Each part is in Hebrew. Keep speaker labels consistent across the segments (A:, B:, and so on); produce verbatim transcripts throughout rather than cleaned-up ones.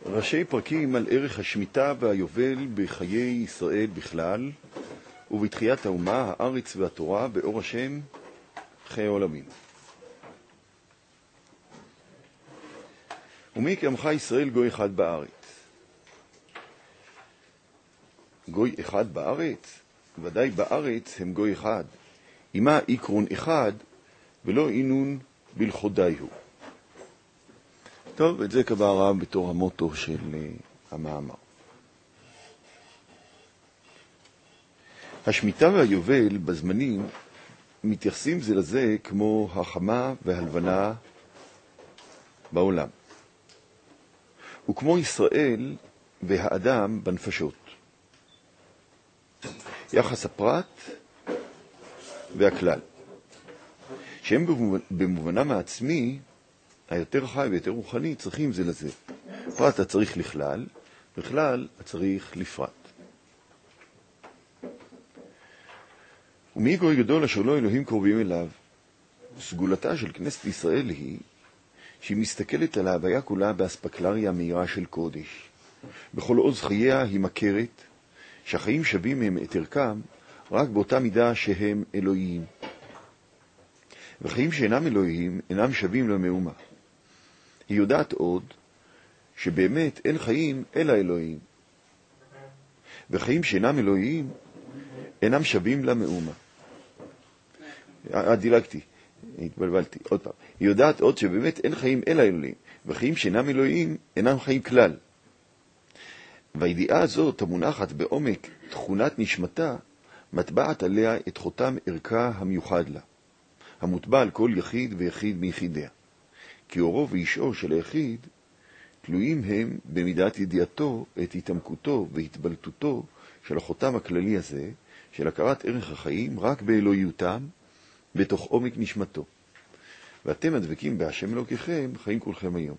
A: ראשי פרקים על ערך השמיטה והיובל בחיי ישראל בכלל, ובתחיית האומה, הארץ והתורה, באור השם, חיי העולמים. ומי כעמך ישראל גוי אחד בארץ? גוי אחד בארץ? ודאי בארץ הם גוי אחד. אימה עיקרון אחד, ולא אינון בלחודי הוא. טוב, את זה קבע הרב בתור המוטו של uh, המאמר. השמיטה והיובל בזמנים מתייחסים זה לזה כמו החמה והלבנה בעולם. וכמו ישראל והאדם בנפשות. יחס הפרט והכלל. שהם במובנם העצמי, היותר חי ויותר רוחני, צריכים זה לזה. פרט הצריך לכלל, בכלל הצריך לפרט. ומי גוי גדול אשר לא אלוהים קרובים אליו? סגולתה של כנסת ישראל היא שהיא מסתכלת על ההוויה כולה באספקלריה מהירה של קודש. בכל עוז חייה היא מכרת שהחיים שווים הם את ערכם רק באותה מידה שהם אלוהיים. וחיים שאינם אלוהיים אינם שווים למאומה. היא יודעת עוד שבאמת אין חיים אלא אלוהים. וחיים שאינם אלוהיים אינם שווים למאומה. דילגתי, התבלבלתי, עוד פעם. היא יודעת עוד שבאמת אין חיים אלא אלוהים. וחיים שאינם אלוהים אינם חיים כלל. והידיעה הזאת המונחת בעומק תכונת נשמתה מטבעת עליה את חותם ערכה המיוחד לה. המוטבע על כל יחיד ויחיד מיחידיה. כי אורו ואישו של היחיד תלויים הם במידת ידיעתו את התעמקותו והתבלטותו של החותם הכללי הזה, של הכרת ערך החיים רק באלוהיותם בתוך עומק נשמתו. ואתם הדבקים בהשם אלוקיכם חיים כולכם היום.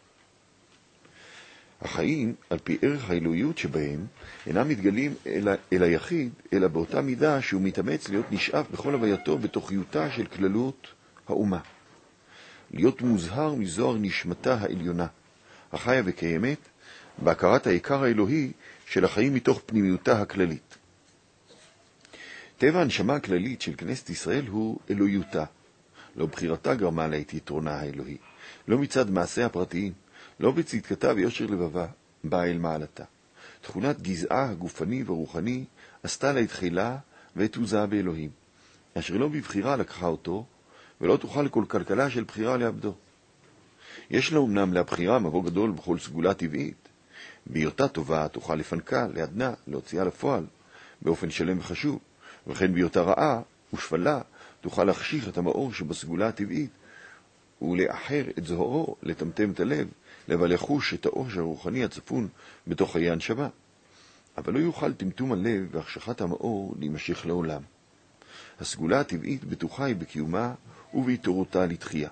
A: החיים, על פי ערך האלוהיות שבהם, אינם מתגלים אל, אל היחיד, אלא באותה מידה שהוא מתאמץ להיות נשאף בכל הווייתו בתוכיותה של כללות האומה. להיות מוזהר מזוהר נשמתה העליונה, החיה וקיימת, בהכרת העיקר האלוהי של החיים מתוך פנימיותה הכללית. טבע הנשמה הכללית של כנסת ישראל הוא אלוהיותה. לא בחירתה גרמה לה את יתרונה האלוהי, לא מצד מעשיה הפרטיים, לא בצדקתה ויושר לבבה, באה אל מעלתה. תכונת גזעה הגופני ורוחני עשתה לה את חילה ואת עוזה באלוהים, אשר לא בבחירה לקחה אותו, ולא תוכל לכל כלכלה של בחירה לעבדו. יש לה אמנם להבחירה מבוא גדול בכל סגולה טבעית. בהיותה טובה תוכל לפנקה, לעדנה, להוציאה לפועל, באופן שלם וחשוב, וכן בהיותה רעה ושפלה תוכל להחשיך את המאור שבסגולה הטבעית, ולאחר את זוהרו, לטמטם את הלב, לבל יחוש את האור הרוחני הצפון בתוך חיי הנשמה. אבל לא יוכל טמטום הלב והחשכת המאור להימשך לעולם. הסגולה הטבעית בטוחה היא בקיומה ובהתעוררותה לתחייה.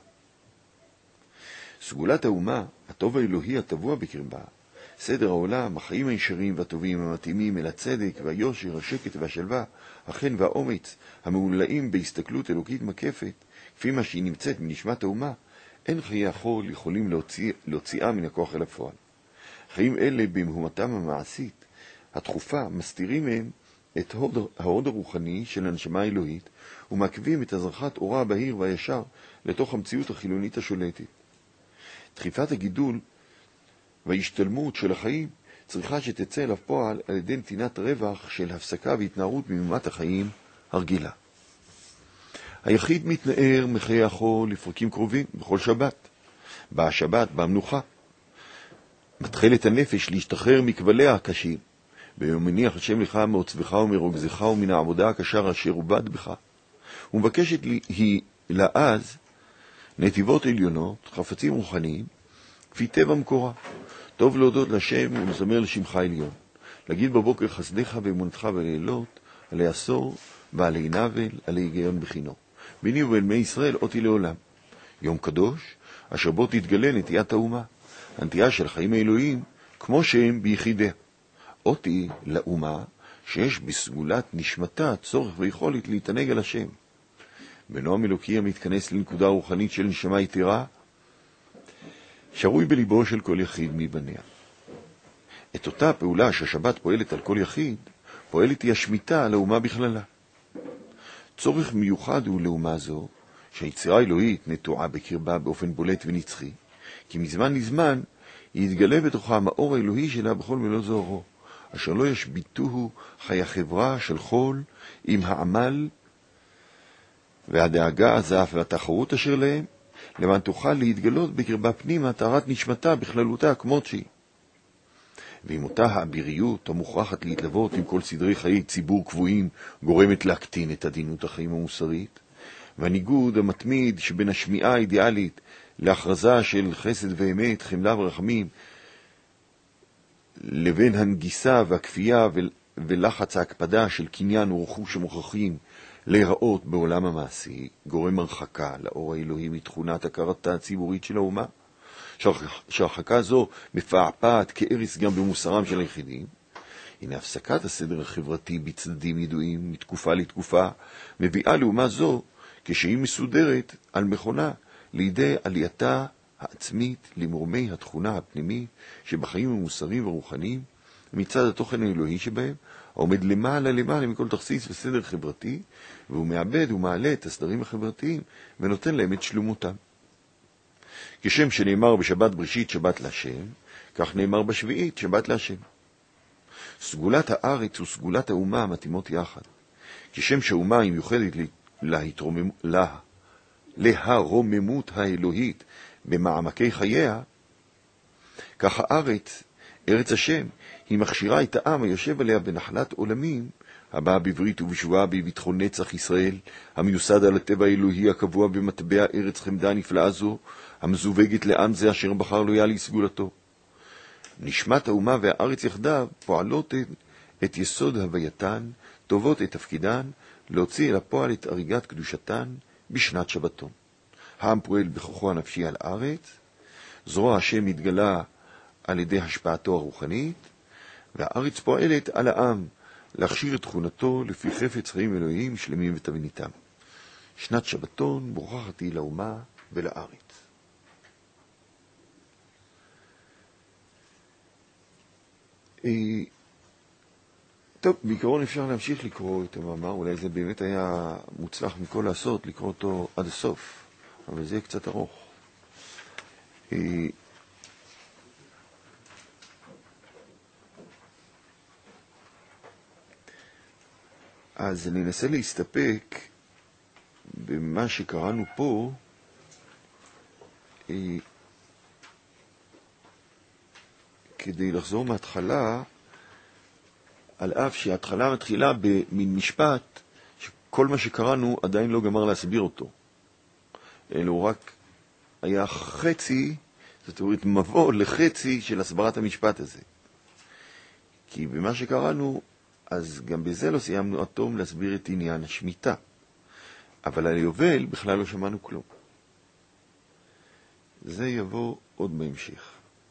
A: סגולת האומה, הטוב האלוהי הטבוע בקרבה, סדר העולם, החיים הישרים והטובים המתאימים אל הצדק והיושר, השקט והשלווה, החן והאומץ, המעולאים בהסתכלות אלוקית מקפת, כפי מה שהיא נמצאת מנשמת האומה, אין חיי החול יכולים להוציא, להוציאה מן הכוח אל הפועל. חיים אלה במהומתם המעשית, התחופה, מסתירים מהם את ההוד, ההוד הרוחני של הנשמה האלוהית, ומעכבים את הזרחת אורה הבהיר והישר לתוך המציאות החילונית השולטת. דחיפת הגידול וההשתלמות של החיים צריכה שתצא אל הפועל על ידי נתינת רווח של הפסקה והתנערות ממימת החיים הרגילה. היחיד מתנער מחיי החול לפרקים קרובים בכל שבת. באה שבת, באה מנוחה. מתחילת הנפש להשתחרר מכבליה הקשים. ומניח השם לך מעוצבך ומרוגזך ומן העבודה הקשה אשר עובד בך. ומבקשת היא לעז נתיבות עליונות, חפצים רוחניים, כפי טבע מקורה. טוב להודות לשם ולזמר לשמך עליון. להגיד בבוקר חסדיך ואמונתך בלילות, עלי עשור ועלי נבל, עלי היגיון בחינו. ביני ובן ישראל אותי לעולם. יום קדוש, אשר בו תתגלה נטיית האומה, הנטייה של החיים האלוהיים, כמו שהם ביחידיה. אותי לאומה, שיש בסגולת נשמתה צורך ויכולת להתענג על השם. בנועם אלוקי המתכנס לנקודה רוחנית של נשמה יתרה, שרוי בליבו של כל יחיד מבניה. את אותה פעולה שהשבת פועלת על כל יחיד, פועלת היא השמיטה על האומה בכללה. צורך מיוחד הוא לאומה זו, שהיצירה האלוהית נטועה בקרבה באופן בולט ונצחי, כי מזמן לזמן היא יתגלה בתוכה המאור האלוהי שלה בכל מלוא זוהרו, אשר לא ישביתוהו חיי חברה של חול עם העמל והדאגה הזף והתחרות אשר להם, למען תוכל להתגלות בקרבה פנימה טהרת נשמתה בכללותה כמות שהיא. ועם אותה האביריות המוכרחת להתלוות עם כל סדרי חיי ציבור קבועים גורמת להקטין את עדינות החיים המוסרית, והניגוד המתמיד שבין השמיעה האידיאלית להכרזה של חסד ואמת, חמלה ורחמים, לבין הנגיסה והכפייה ולחץ ההקפדה של קניין ורכוש המוכרחים להיראות בעולם המעשי, גורם הרחקה לאור האלוהי מתכונת הכרתה הציבורית של האומה, שהרחקה זו מפעפעת כארס גם במוסרם של היחידים. הנה הפסקת הסדר החברתי בצדדים ידועים מתקופה לתקופה מביאה לאומה זו, כשהיא מסודרת על מכונה, לידי עלייתה העצמית למורמי התכונה הפנימית שבחיים המוסריים והרוחניים, מצד התוכן האלוהי שבהם, העומד למעלה למעלה מכל תכסיס וסדר חברתי, והוא מאבד ומעלה את הסדרים החברתיים ונותן להם את שלמותם. כשם שנאמר בשבת בראשית שבת להשם, כך נאמר בשביעית שבת להשם. סגולת הארץ וסגולת האומה מתאימות יחד. כשם שהאומה היא מיוחדת להתרומם, לה, להרוממות האלוהית במעמקי חייה, כך הארץ, ארץ השם, היא מכשירה את העם היושב עליה בנחלת עולמים, הבאה בברית ובשבועה בביטחון נצח ישראל, המיוסד על הטבע האלוהי הקבוע במטבע ארץ חמדה נפלאה זו, המזווגת לעם זה אשר בחר לו יעלי סגולתו. נשמת האומה והארץ יחדיו פועלות את, את יסוד הווייתן, טובות את תפקידן, להוציא אל הפועל את אריגת קדושתן בשנת שבתון. העם פועל בכוחו הנפשי על הארץ, זרוע השם מתגלה על ידי השפעתו הרוחנית, והארץ פועלת על העם להכשיר את תכונתו לפי חפץ חיים אלוהים שלמים ותבניתם. שנת שבתון מוכרחת היא לאומה ולארץ. טוב, בעיקרון אפשר להמשיך לקרוא את המאמר, אולי זה באמת היה מוצלח מכל לעשות, לקרוא אותו עד הסוף, אבל זה קצת ארוך. אז אני אנסה להסתפק במה שקראנו פה, כדי לחזור מההתחלה, על אף שההתחלה מתחילה במין משפט שכל מה שקראנו עדיין לא גמר להסביר אותו, אלא הוא רק היה חצי, זאת אומרת מבוא לחצי של הסברת המשפט הזה. כי במה שקראנו, אז גם בזה לא סיימנו אטום להסביר את עניין השמיטה, אבל על יובל בכלל לא שמענו כלום. זה יבוא עוד בהמשך.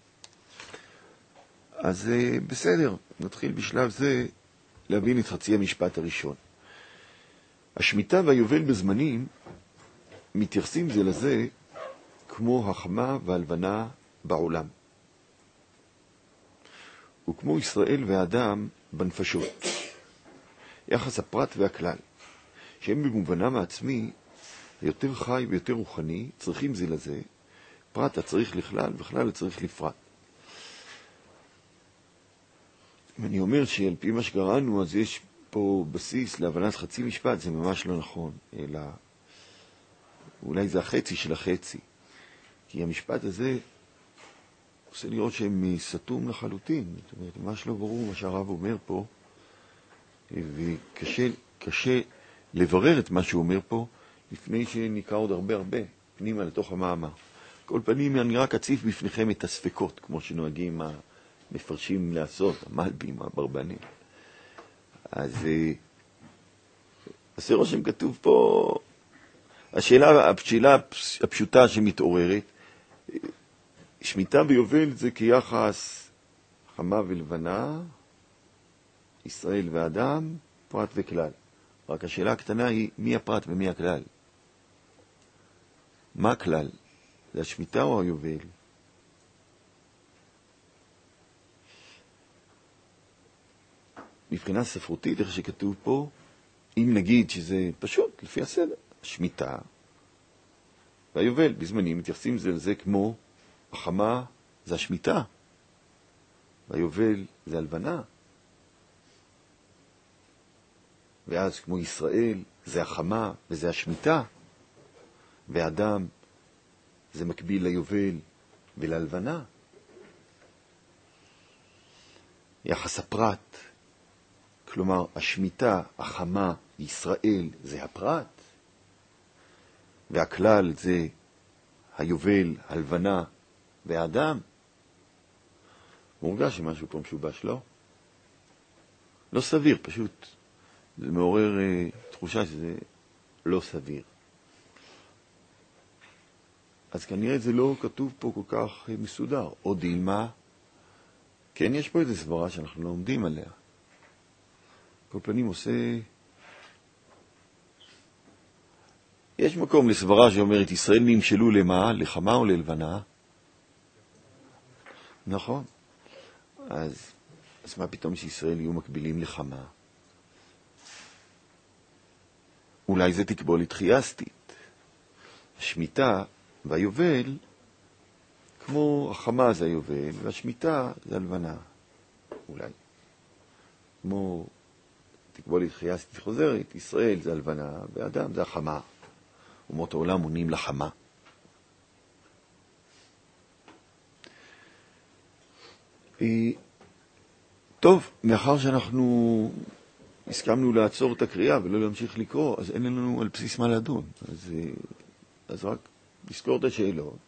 A: אז בסדר, נתחיל בשלב זה להבין את חצי המשפט הראשון. השמיטה והיובל בזמנים מתייחסים זה לזה כמו החמה והלבנה בעולם, וכמו ישראל והאדם בנפשות, יחס הפרט והכלל, שהם במובנם העצמי יותר חי ויותר רוחני, צריכים זה לזה, פרט הצריך לכלל וכלל הצריך לפרט. אם אני אומר שעל פי מה שקראנו, אז יש פה בסיס להבנת חצי משפט, זה ממש לא נכון, אלא אולי זה החצי של החצי. כי המשפט הזה עושה לראות שהם סתום לחלוטין, זאת אומרת, ממש לא ברור מה שהרב אומר פה, וקשה קשה לברר את מה שהוא אומר פה, לפני שנקרא עוד הרבה הרבה פנימה לתוך המאמר. כל פנים אני רק אציף בפניכם את הספקות, כמו שנוהגים המפרשים לעשות, המלבים, הברבנים. אז עושה רושם כתוב פה, השאלה, השאלה הפשוטה שמתעוררת, שמיטה ויובל זה כיחס חמה ולבנה, ישראל ואדם, פרט וכלל. רק השאלה הקטנה היא מי הפרט ומי הכלל. מה הכלל? זה השמיטה או היובל? מבחינה ספרותית, איך שכתוב פה, אם נגיד שזה פשוט, לפי הסדר, שמיטה והיובל, בזמנים מתייחסים זה לזה כמו החמה זה השמיטה, והיובל זה הלבנה, ואז כמו ישראל זה החמה וזה השמיטה, ואדם זה מקביל ליובל וללבנה. יחס הפרט, כלומר השמיטה, החמה, ישראל זה הפרט, והכלל זה היובל, הלבנה והאדם. מורגש שמשהו פה משובש, לא? לא סביר, פשוט. זה מעורר אה, תחושה שזה לא סביר. אז כנראה זה לא כתוב פה כל כך אה, מסודר. או דילמה, כן יש פה איזו סברה שאנחנו לא עומדים עליה. כל פנים עושה... יש מקום לסברה שאומרת, ישראל נמשלו למה? לחמה או ללבנה? נכון. אז, אז מה פתאום שישראל יהיו מקבילים לחמה? אולי זה תקבולת חייסטית. השמיטה והיובל, כמו החמה זה היובל, והשמיטה זה הלבנה. אולי. כמו תקבולת חייסטית חוזרת, ישראל זה הלבנה, ואדם זה החמה. אומות העולם עונים לחמה. טוב, מאחר שאנחנו הסכמנו לעצור את הקריאה ולא להמשיך לקרוא, אז אין לנו על בסיס מה לדון. אז, אז רק נזכור את השאלות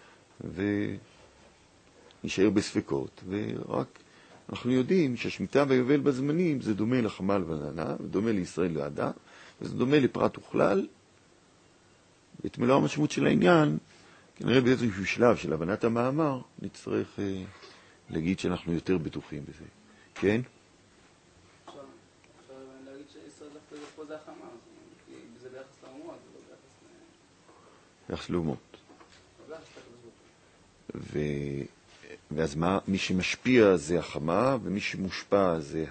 A: ונשאר בספקות, ורק אנחנו יודעים שהשמיטה והיובל בזמנים זה דומה לחמה ולבנה, ודומה לישראל לאדם, וזה דומה לפרט וכלל, ואת מלוא המשמעות של העניין, כנראה באיזשהו שלב של הבנת המאמר, נצטרך אה, להגיד שאנחנו יותר בטוחים בזה. כן?
B: אפשר להגיד שישראל דווקא זה פה זה החמה, כי זה ביחס לאומות, זה לא ביחס ל...
A: ביחס לאומות.
B: לא ביחס לקדוש
A: ו... ואז מה? מי שמשפיע זה החמה, ומי שמושפע זה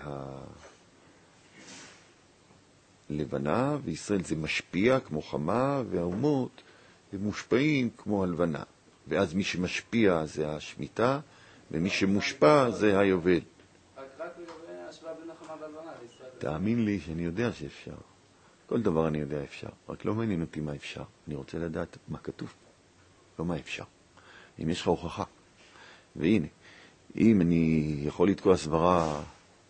A: הלבנה, וישראל זה משפיע כמו חמה, והאומות הם מושפעים כמו הלבנה. ואז מי שמשפיע זה השמיטה, ומי שמושפע זה היובל.
B: רק רק לגבי השוואה בין החמה והלבנה לישראל.
A: תאמין לי שאני יודע שאפשר. כל דבר אני יודע אפשר. רק לא מעניין אותי מה אפשר. אני רוצה לדעת מה כתוב. לא מה אפשר. אם יש לך הוכחה. והנה, אם אני יכול לתקוע סברה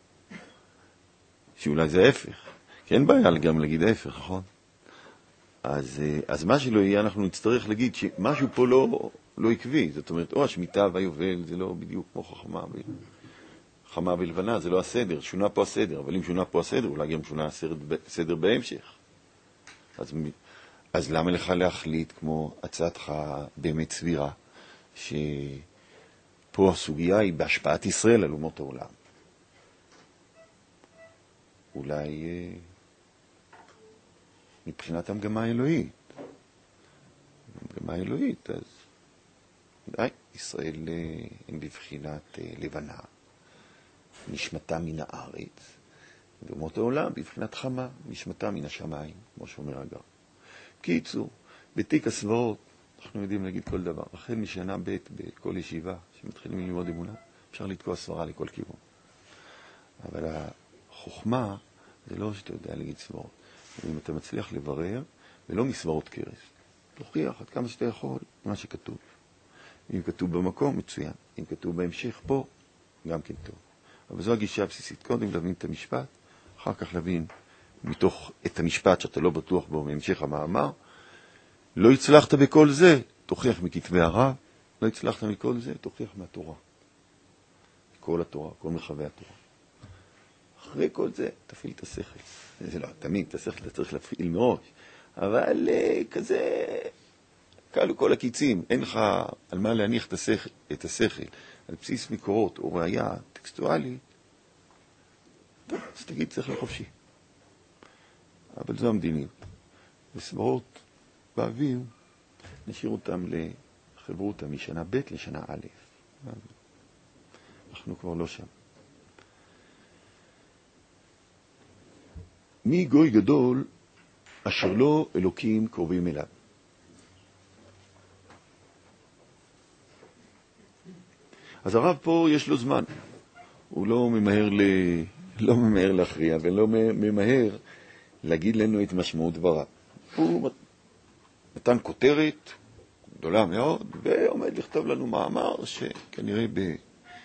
A: שאולי זה ההפך, כי אין בעיה גם להגיד ההפך, נכון? אז, אז מה שלא יהיה, אנחנו נצטרך להגיד שמשהו פה לא, לא עקבי. זאת אומרת, או השמיטה והיובל, זה לא בדיוק כמו חכמה, חמה ולבנה, זה לא הסדר, שונה פה הסדר, אבל אם שונה פה הסדר, אולי גם שונה הסדר, סדר בהמשך. אז, אז למה לך להחליט כמו הצעתך באמת סבירה, ש... פה הסוגיה היא בהשפעת ישראל על אומות העולם. אולי אה, מבחינת המגמה האלוהית. המגמה האלוהית, אז די, ישראל אה, הם בבחינת אה, לבנה, נשמתה מן הארץ, ואומות העולם בבחינת חמה, נשמתה מן השמיים, כמו שאומר הגר. קיצור, בתיק הסברות, אנחנו יודעים להגיד כל דבר. החל משנה ב' בכל ישיבה שמתחילים ללמוד אמונה, אפשר לתקוע סברה לכל כיוון. אבל החוכמה זה לא שאתה יודע להגיד סברות. אם אתה מצליח לברר, ולא מסברות קרס, תוכיח עד כמה שאתה יכול מה שכתוב. אם כתוב במקום, מצוין. אם כתוב בהמשך פה, גם כן טוב. אבל זו הגישה הבסיסית. קודם להבין את המשפט, אחר כך להבין מתוך את המשפט שאתה לא בטוח בו מהמשך המאמר, לא הצלחת בכל זה, תוכיח מכתבי הרב, לא הצלחת מכל זה, תוכיח מהתורה. כל התורה, כל מרחבי התורה. אחרי כל זה, תפעיל את השכל. זה לא, תמיד, את השכל אתה צריך להפעיל מראש. אבל כזה, קלו כל הקיצים, אין לך על מה להניח את השכל, את השכל על בסיס מקורות או ראייה טקסטואלית, טוב, אז תגיד, צריך לחופשי. אבל זו המדיניות. וסברות, באוויר, נשאיר אותם לחברותה משנה ב' לשנה א'. אנחנו כבר לא שם. מי גוי גדול אשר לא אלוקים קרובים אליו. אז הרב פה יש לו זמן. הוא לא ממהר, ל... לא ממהר להכריע ולא ממהר להגיד לנו את משמעות דבריו. הוא נתן כותרת גדולה מאוד ועומד לכתוב לנו מאמר שכנראה ב...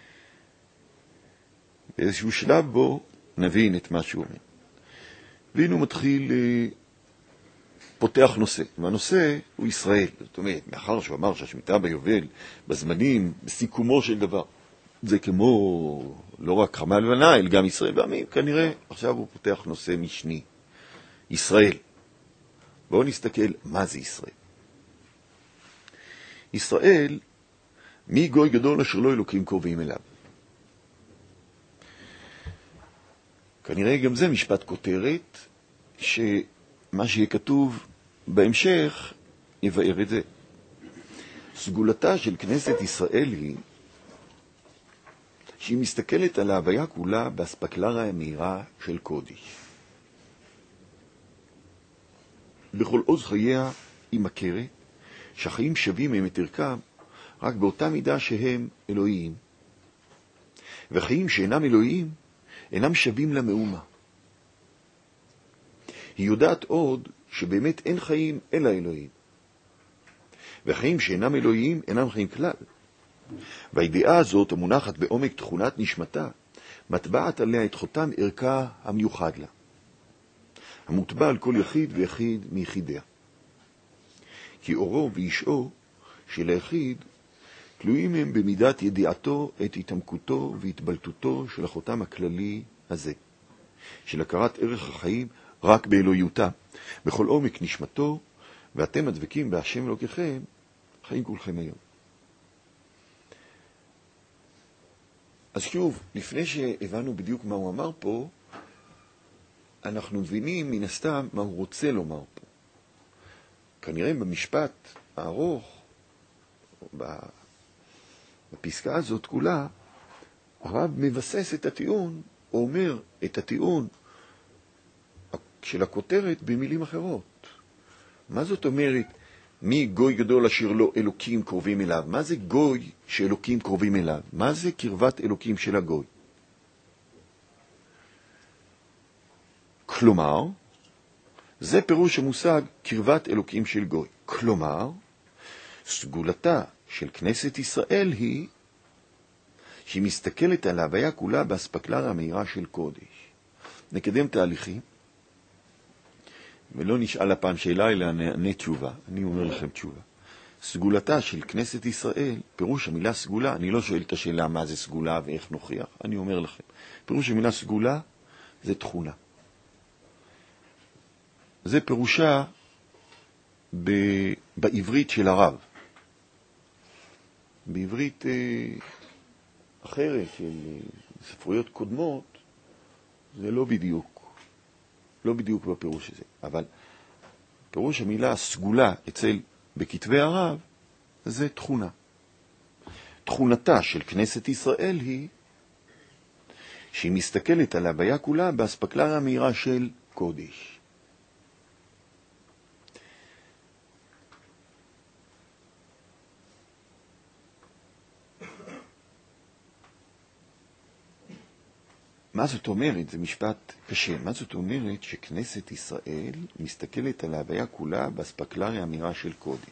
A: באיזשהו שלב בו נבין את מה שהוא אומר. והנה הוא מתחיל, פותח נושא, והנושא הוא ישראל. זאת אומרת, מאחר שהוא אמר שהשמיטה ביובל, בזמנים, בסיכומו של דבר, זה כמו לא רק חמה לבנה, אלא גם ישראל ועמים, כנראה עכשיו הוא פותח נושא משני. ישראל. בואו נסתכל מה זה ישראל. ישראל, מי גוי גדול אשר לא אלוקים קרובים אליו. כנראה גם זה משפט כותרת, שמה שיהיה כתוב בהמשך יבאר את זה. סגולתה של כנסת ישראל היא שהיא מסתכלת על ההוויה כולה באספקלריה המהירה של קודש. בכל עוז חייה היא מכרת שהחיים שווים הם את ערכם רק באותה מידה שהם אלוהיים. והחיים שאינם אלוהיים אינם שווים למאומה. היא יודעת עוד שבאמת אין חיים אלא אלוהים. והחיים שאינם אלוהיים אינם חיים כלל. והידיעה הזאת המונחת בעומק תכונת נשמתה, מטבעת עליה את חותם ערכה המיוחד לה, המוטבע על כל יחיד ויחיד מיחידיה. כי אורו וישעו של היחיד תלויים הם במידת ידיעתו את התעמקותו והתבלטותו של החותם הכללי הזה, של הכרת ערך החיים רק באלוהיותה, בכל עומק נשמתו, ואתם הדבקים בהשם אלוקיכם, חיים כולכם היום. אז שוב, לפני שהבנו בדיוק מה הוא אמר פה, אנחנו מבינים מן הסתם מה הוא רוצה לומר פה. כנראה במשפט הארוך, בפסקה הזאת כולה, הרב מבסס את הטיעון, או אומר את הטיעון של הכותרת במילים אחרות. מה זאת אומרת, מי גוי גדול אשר לא אלוקים קרובים אליו? מה זה גוי שאלוקים קרובים אליו? מה זה קרבת אלוקים של הגוי? כלומר, זה פירוש המושג קרבת אלוקים של גוי. כלומר, סגולתה של כנסת ישראל היא שהיא מסתכלת על ההוויה כולה באספקלריה המהירה של קודש. נקדם תהליכים, ולא נשאל הפעם שאלה, אלא נענה תשובה. אני אומר לכם תשובה. סגולתה של כנסת ישראל, פירוש המילה סגולה, אני לא שואל את השאלה מה זה סגולה ואיך נוכיח, אני אומר לכם. פירוש המילה סגולה זה תכונה. זה פירושה ב... בעברית של הרב. בעברית אה, אחרת של ספרויות קודמות, זה לא בדיוק. לא בדיוק בפירוש הזה. אבל פירוש המילה סגולה אצל בכתבי הרב, זה תכונה. תכונתה של כנסת ישראל היא שהיא מסתכלת על ההוויה כולה באספקלריה המהירה של קודש. מה זאת אומרת? זה משפט קשה. מה זאת אומרת שכנסת ישראל מסתכלת על ההוויה כולה באספקלריה המהירה של קודש?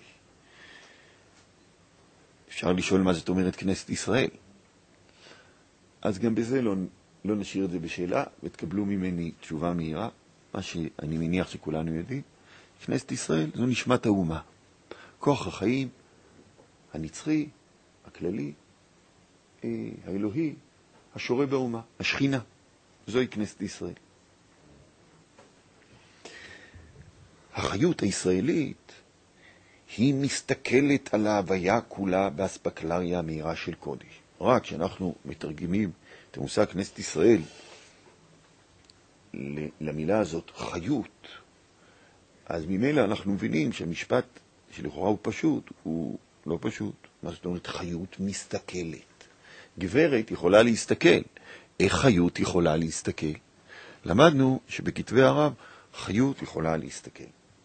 A: אפשר לשאול מה זאת אומרת כנסת ישראל. אז גם בזה לא, לא נשאיר את זה בשאלה, ותקבלו ממני תשובה מהירה, מה שאני מניח שכולנו יודעים. כנסת ישראל זו נשמת האומה. כוח החיים הנצחי, הכללי, האלוהי, השורה באומה, השכינה. זוהי כנסת ישראל. החיות הישראלית היא מסתכלת על ההוויה כולה באספקלריה המהירה של קודש. רק כשאנחנו מתרגמים את המושג כנסת ישראל למילה הזאת חיות, אז ממילא אנחנו מבינים שהמשפט שלכאורה הוא פשוט, הוא לא פשוט. מה זאת אומרת חיות מסתכלת? גברת יכולה להסתכל. איך חיות יכולה להסתכל? למדנו שבכתבי הרב חיות יכולה להסתכל.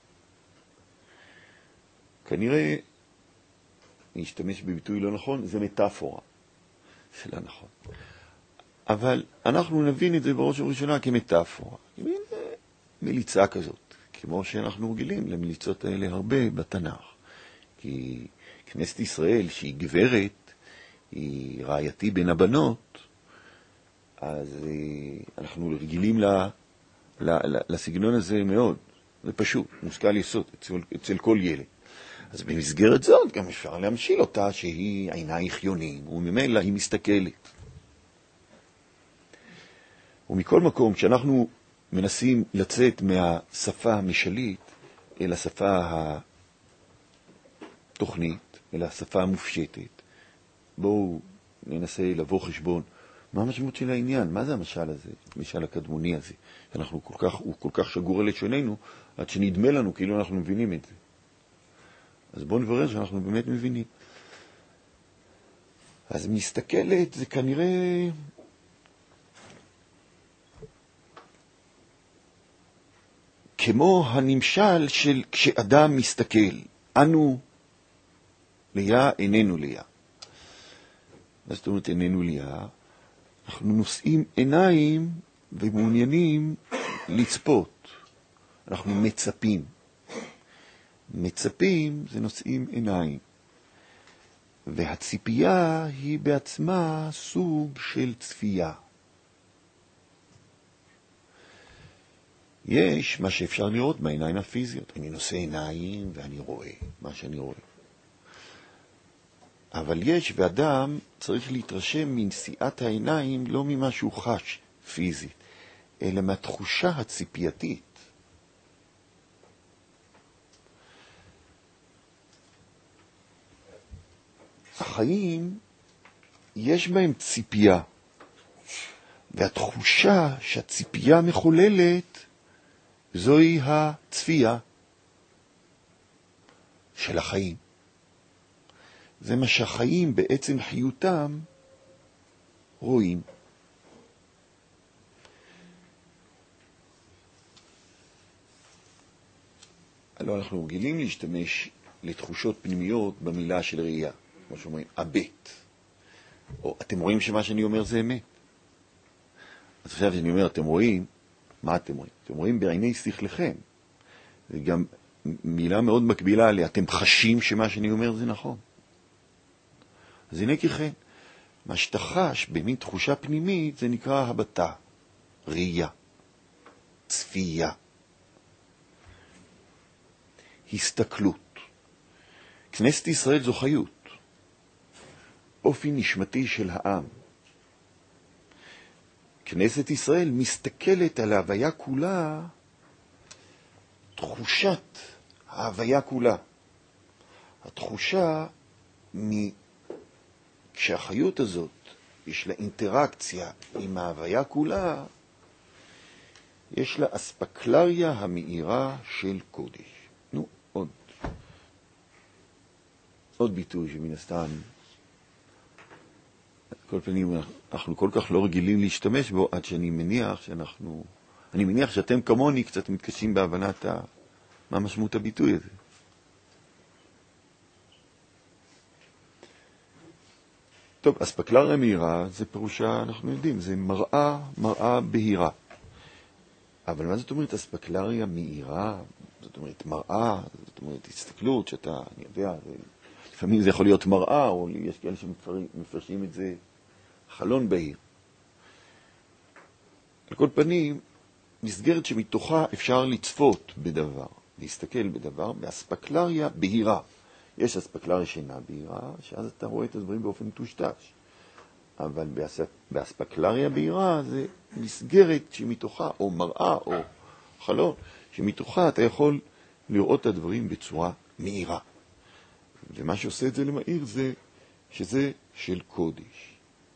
A: כנראה, להשתמש בביטוי לא נכון, זה מטאפורה. זה לא נכון. אבל אנחנו נבין את זה בראש ובראשונה כמטאפורה. כמין מליצה כזאת, כמו שאנחנו רגילים למליצות האלה הרבה בתנ"ך. כי כנסת ישראל, שהיא גברת, היא רעייתי בין הבנות, אז אנחנו רגילים ל, ל, ל, לסגנון הזה מאוד. זה פשוט, מושכל יסוד אצל, אצל כל ילד. אז במסגרת זאת גם אפשר להמשיל אותה שהיא עינייך יונים, וממילא היא מסתכלת. ומכל מקום, כשאנחנו מנסים לצאת מהשפה המשלית אל השפה התוכנית, אל השפה המופשטת, בואו ננסה לבוא חשבון. מה המשמעות של העניין? מה זה המשל הזה? המשל הקדמוני הזה? אנחנו כל כך, הוא כל כך שגור על לשוננו, עד שנדמה לנו כאילו אנחנו מבינים את זה. אז בואו נברר שאנחנו באמת מבינים. אז מסתכלת זה כנראה כמו הנמשל של כשאדם מסתכל, אנו ליה איננו ליה. מה זאת אומרת איננו ליה? אנחנו נושאים עיניים ומעוניינים לצפות. אנחנו מצפים. מצפים זה נושאים עיניים. והציפייה היא בעצמה סוג של צפייה. יש מה שאפשר לראות בעיניים הפיזיות. אני נושא עיניים ואני רואה מה שאני רואה. אבל יש, ואדם צריך להתרשם מנשיאת העיניים לא ממה שהוא חש פיזית, אלא מהתחושה הציפייתית. החיים, יש בהם ציפייה, והתחושה שהציפייה מחוללת, זוהי הצפייה של החיים. זה מה שהחיים בעצם חיותם רואים. הלוא אנחנו רגילים להשתמש לתחושות פנימיות במילה של ראייה. כמו שאומרים, הבט. או אתם רואים שמה שאני אומר זה אמת. אז עכשיו שאני אומר, אתם רואים, מה אתם רואים? אתם רואים בעיני שכלכם. זה גם מילה מאוד מקבילה עליה. אתם חשים שמה שאני אומר זה נכון. אז הנה ככן, מה שאתה חש במין תחושה פנימית זה נקרא הבטה, ראייה, צפייה, הסתכלות. כנסת ישראל זו חיות, אופי נשמתי של העם. כנסת ישראל מסתכלת על ההוויה כולה, תחושת ההוויה כולה. התחושה מ... כשהחיות הזאת יש לה אינטראקציה עם ההוויה כולה, יש לה אספקלריה המאירה של קודש. נו, עוד. עוד ביטוי שמן הסתם, כל פנים, אנחנו כל כך לא רגילים להשתמש בו, עד שאני מניח שאנחנו, אני מניח שאתם כמוני קצת מתקשים בהבנת ה... מה משמעות הביטוי הזה. טוב, אספקלריה מהירה זה פירושה, אנחנו יודעים, זה מראה, מראה בהירה. אבל מה זאת אומרת אספקלריה מהירה? זאת אומרת מראה, זאת אומרת הסתכלות שאתה, אני יודע, זה, לפעמים זה יכול להיות מראה, או יש כאלה שמפרשים את זה חלון בהיר. על כל פנים, מסגרת שמתוכה אפשר לצפות בדבר, להסתכל בדבר, באספקלריה בהירה. יש אספקלריה שינה בהירה, שאז אתה רואה את הדברים באופן טושטש. אבל באספקלריה בהירה זה מסגרת שמתוכה, או מראה, או חלון, שמתוכה אתה יכול לראות את הדברים בצורה מהירה. ומה שעושה את זה למהיר זה שזה של קודש.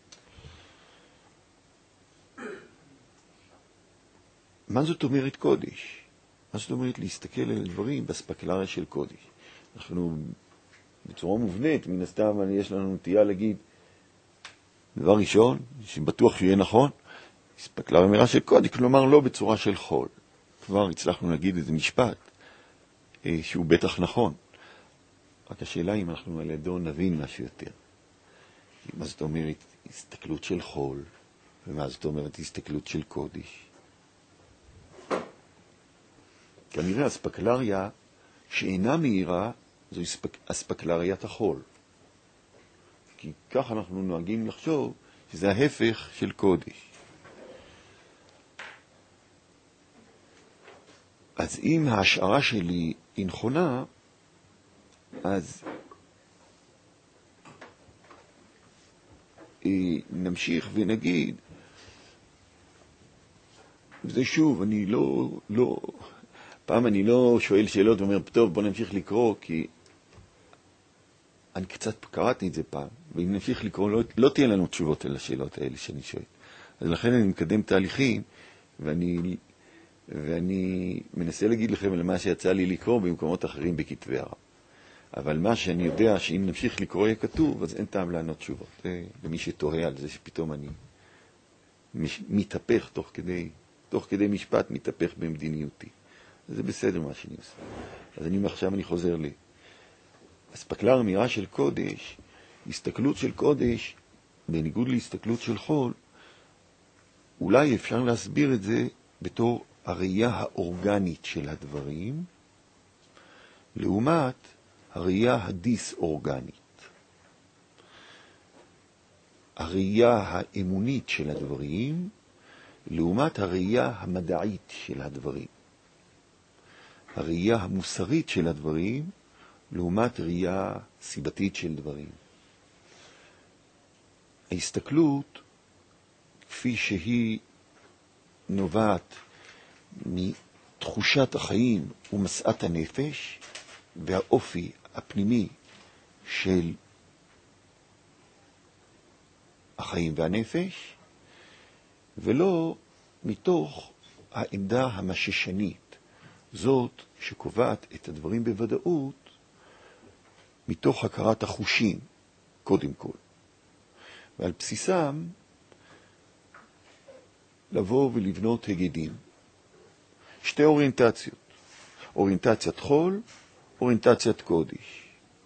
A: מה זאת אומרת קודש? מה זאת אומרת להסתכל על הדברים באספקלריה של קודש? אנחנו בצורה מובנית, מן הסתם יש לנו נטייה להגיד, דבר ראשון, שבטוח שיהיה נכון, אספקלריה מירה של קודש, כלומר לא בצורה של חול. כבר הצלחנו להגיד איזה משפט שהוא בטח נכון. רק השאלה אם אנחנו על ידו נבין משהו יותר. מה זאת אומרת הסתכלות של חול, ומה זאת אומרת הסתכלות של קודש. כנראה אספקלריה שאינה מהירה זו אספקלריית החול. כי כך אנחנו נוהגים לחשוב שזה ההפך של קודש. אז אם ההשערה שלי היא נכונה, אז נמשיך ונגיד, זה שוב, אני לא, לא, פעם אני לא שואל שאלות ואומר, טוב, בוא נמשיך לקרוא, כי אני קצת קראתי את זה פעם, ואם נמשיך לקרוא, לא, לא תהיה לנו תשובות על השאלות האלה שאני שואל. אז לכן אני מקדם תהליכים, ואני, ואני מנסה להגיד לכם על מה שיצא לי לקרוא במקומות אחרים בכתבי הרב. אבל מה שאני יודע שאם נמשיך לקרוא יהיה כתוב, אז אין טעם לענות תשובות. למי שתוהה על זה שפתאום אני מתהפך תוך כדי, תוך כדי משפט, מתהפך במדיניותי. אז זה בסדר מה שאני עושה. אז אני עכשיו אני חוזר לי. אספקלריה מירה של קודש, הסתכלות של קודש, בניגוד להסתכלות של חול, אולי אפשר להסביר את זה בתור הראייה האורגנית של הדברים, לעומת הראייה הדיס-אורגנית. הראייה האמונית של הדברים, לעומת הראייה המדעית של הדברים. הראייה המוסרית של הדברים, לעומת ראייה סיבתית של דברים. ההסתכלות, כפי שהיא נובעת מתחושת החיים ומשאת הנפש, והאופי הפנימי של החיים והנפש, ולא מתוך העמדה המששנית, זאת שקובעת את הדברים בוודאות, מתוך הכרת החושים, קודם כל. ועל בסיסם, לבוא ולבנות הגדים. שתי אוריינטציות. אוריינטציית חול, אוריינטציית קודש.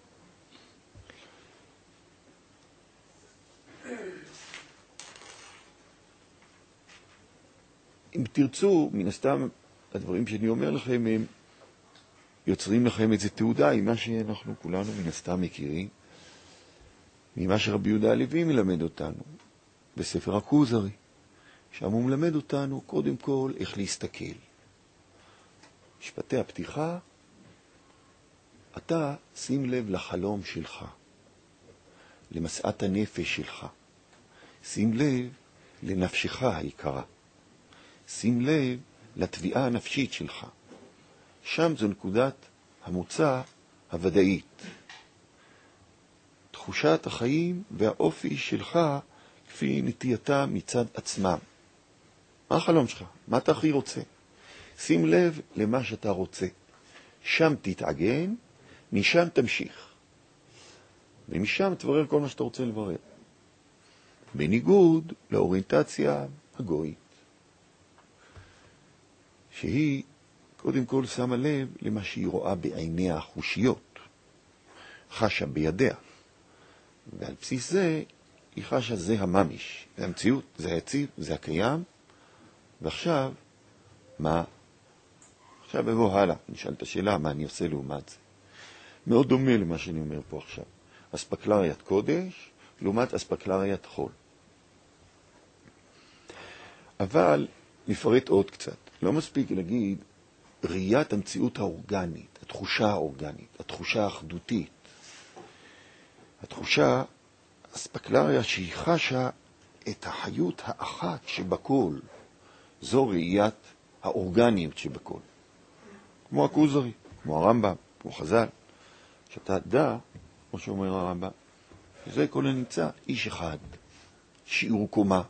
A: אם תרצו, מן הסתם, הדברים שאני אומר לכם הם יוצרים לכם איזו תעודה עם מה שאנחנו כולנו מן הסתם מכירים, ממה שרבי יהודה הלוי מלמד אותנו בספר הכוזרי. שם הוא מלמד אותנו קודם כל איך להסתכל. משפטי הפתיחה, אתה שים לב לחלום שלך, למשאת הנפש שלך. שים לב לנפשך היקרה. שים לב לתביעה הנפשית שלך. שם זו נקודת המוצא הוודאית. תחושת החיים והאופי שלך כפי נטייתה מצד עצמם. מה החלום שלך? מה אתה הכי רוצה? שים לב למה שאתה רוצה. שם תתעגן, משם תמשיך. ומשם תברר כל מה שאתה רוצה לברר. בניגוד לאוריינטציה הגויית, שהיא קודם כל שמה לב למה שהיא רואה בעיניה החושיות, חשה בידיה. ועל בסיס זה היא חשה זה הממיש, זה המציאות, זה היציב, זה הקיים. ועכשיו, מה? עכשיו בבוא הלאה, נשאל את השאלה מה אני עושה לעומת זה. מאוד דומה למה שאני אומר פה עכשיו. אספקלריית קודש, לעומת אספקלריית חול. אבל נפרט עוד קצת. לא מספיק להגיד ראיית המציאות האורגנית, התחושה האורגנית, התחושה האחדותית. התחושה, אספקלריה שהיא חשה את החיות האחת שבכל. זו ראיית האורגניות שבכל. כמו הכוזרי, כמו הרמב"ם, כמו חז"ל. שאתה דע, כמו שאומר הרמב"ם, שזה כל הנמצא, איש אחד, שיעור קומה.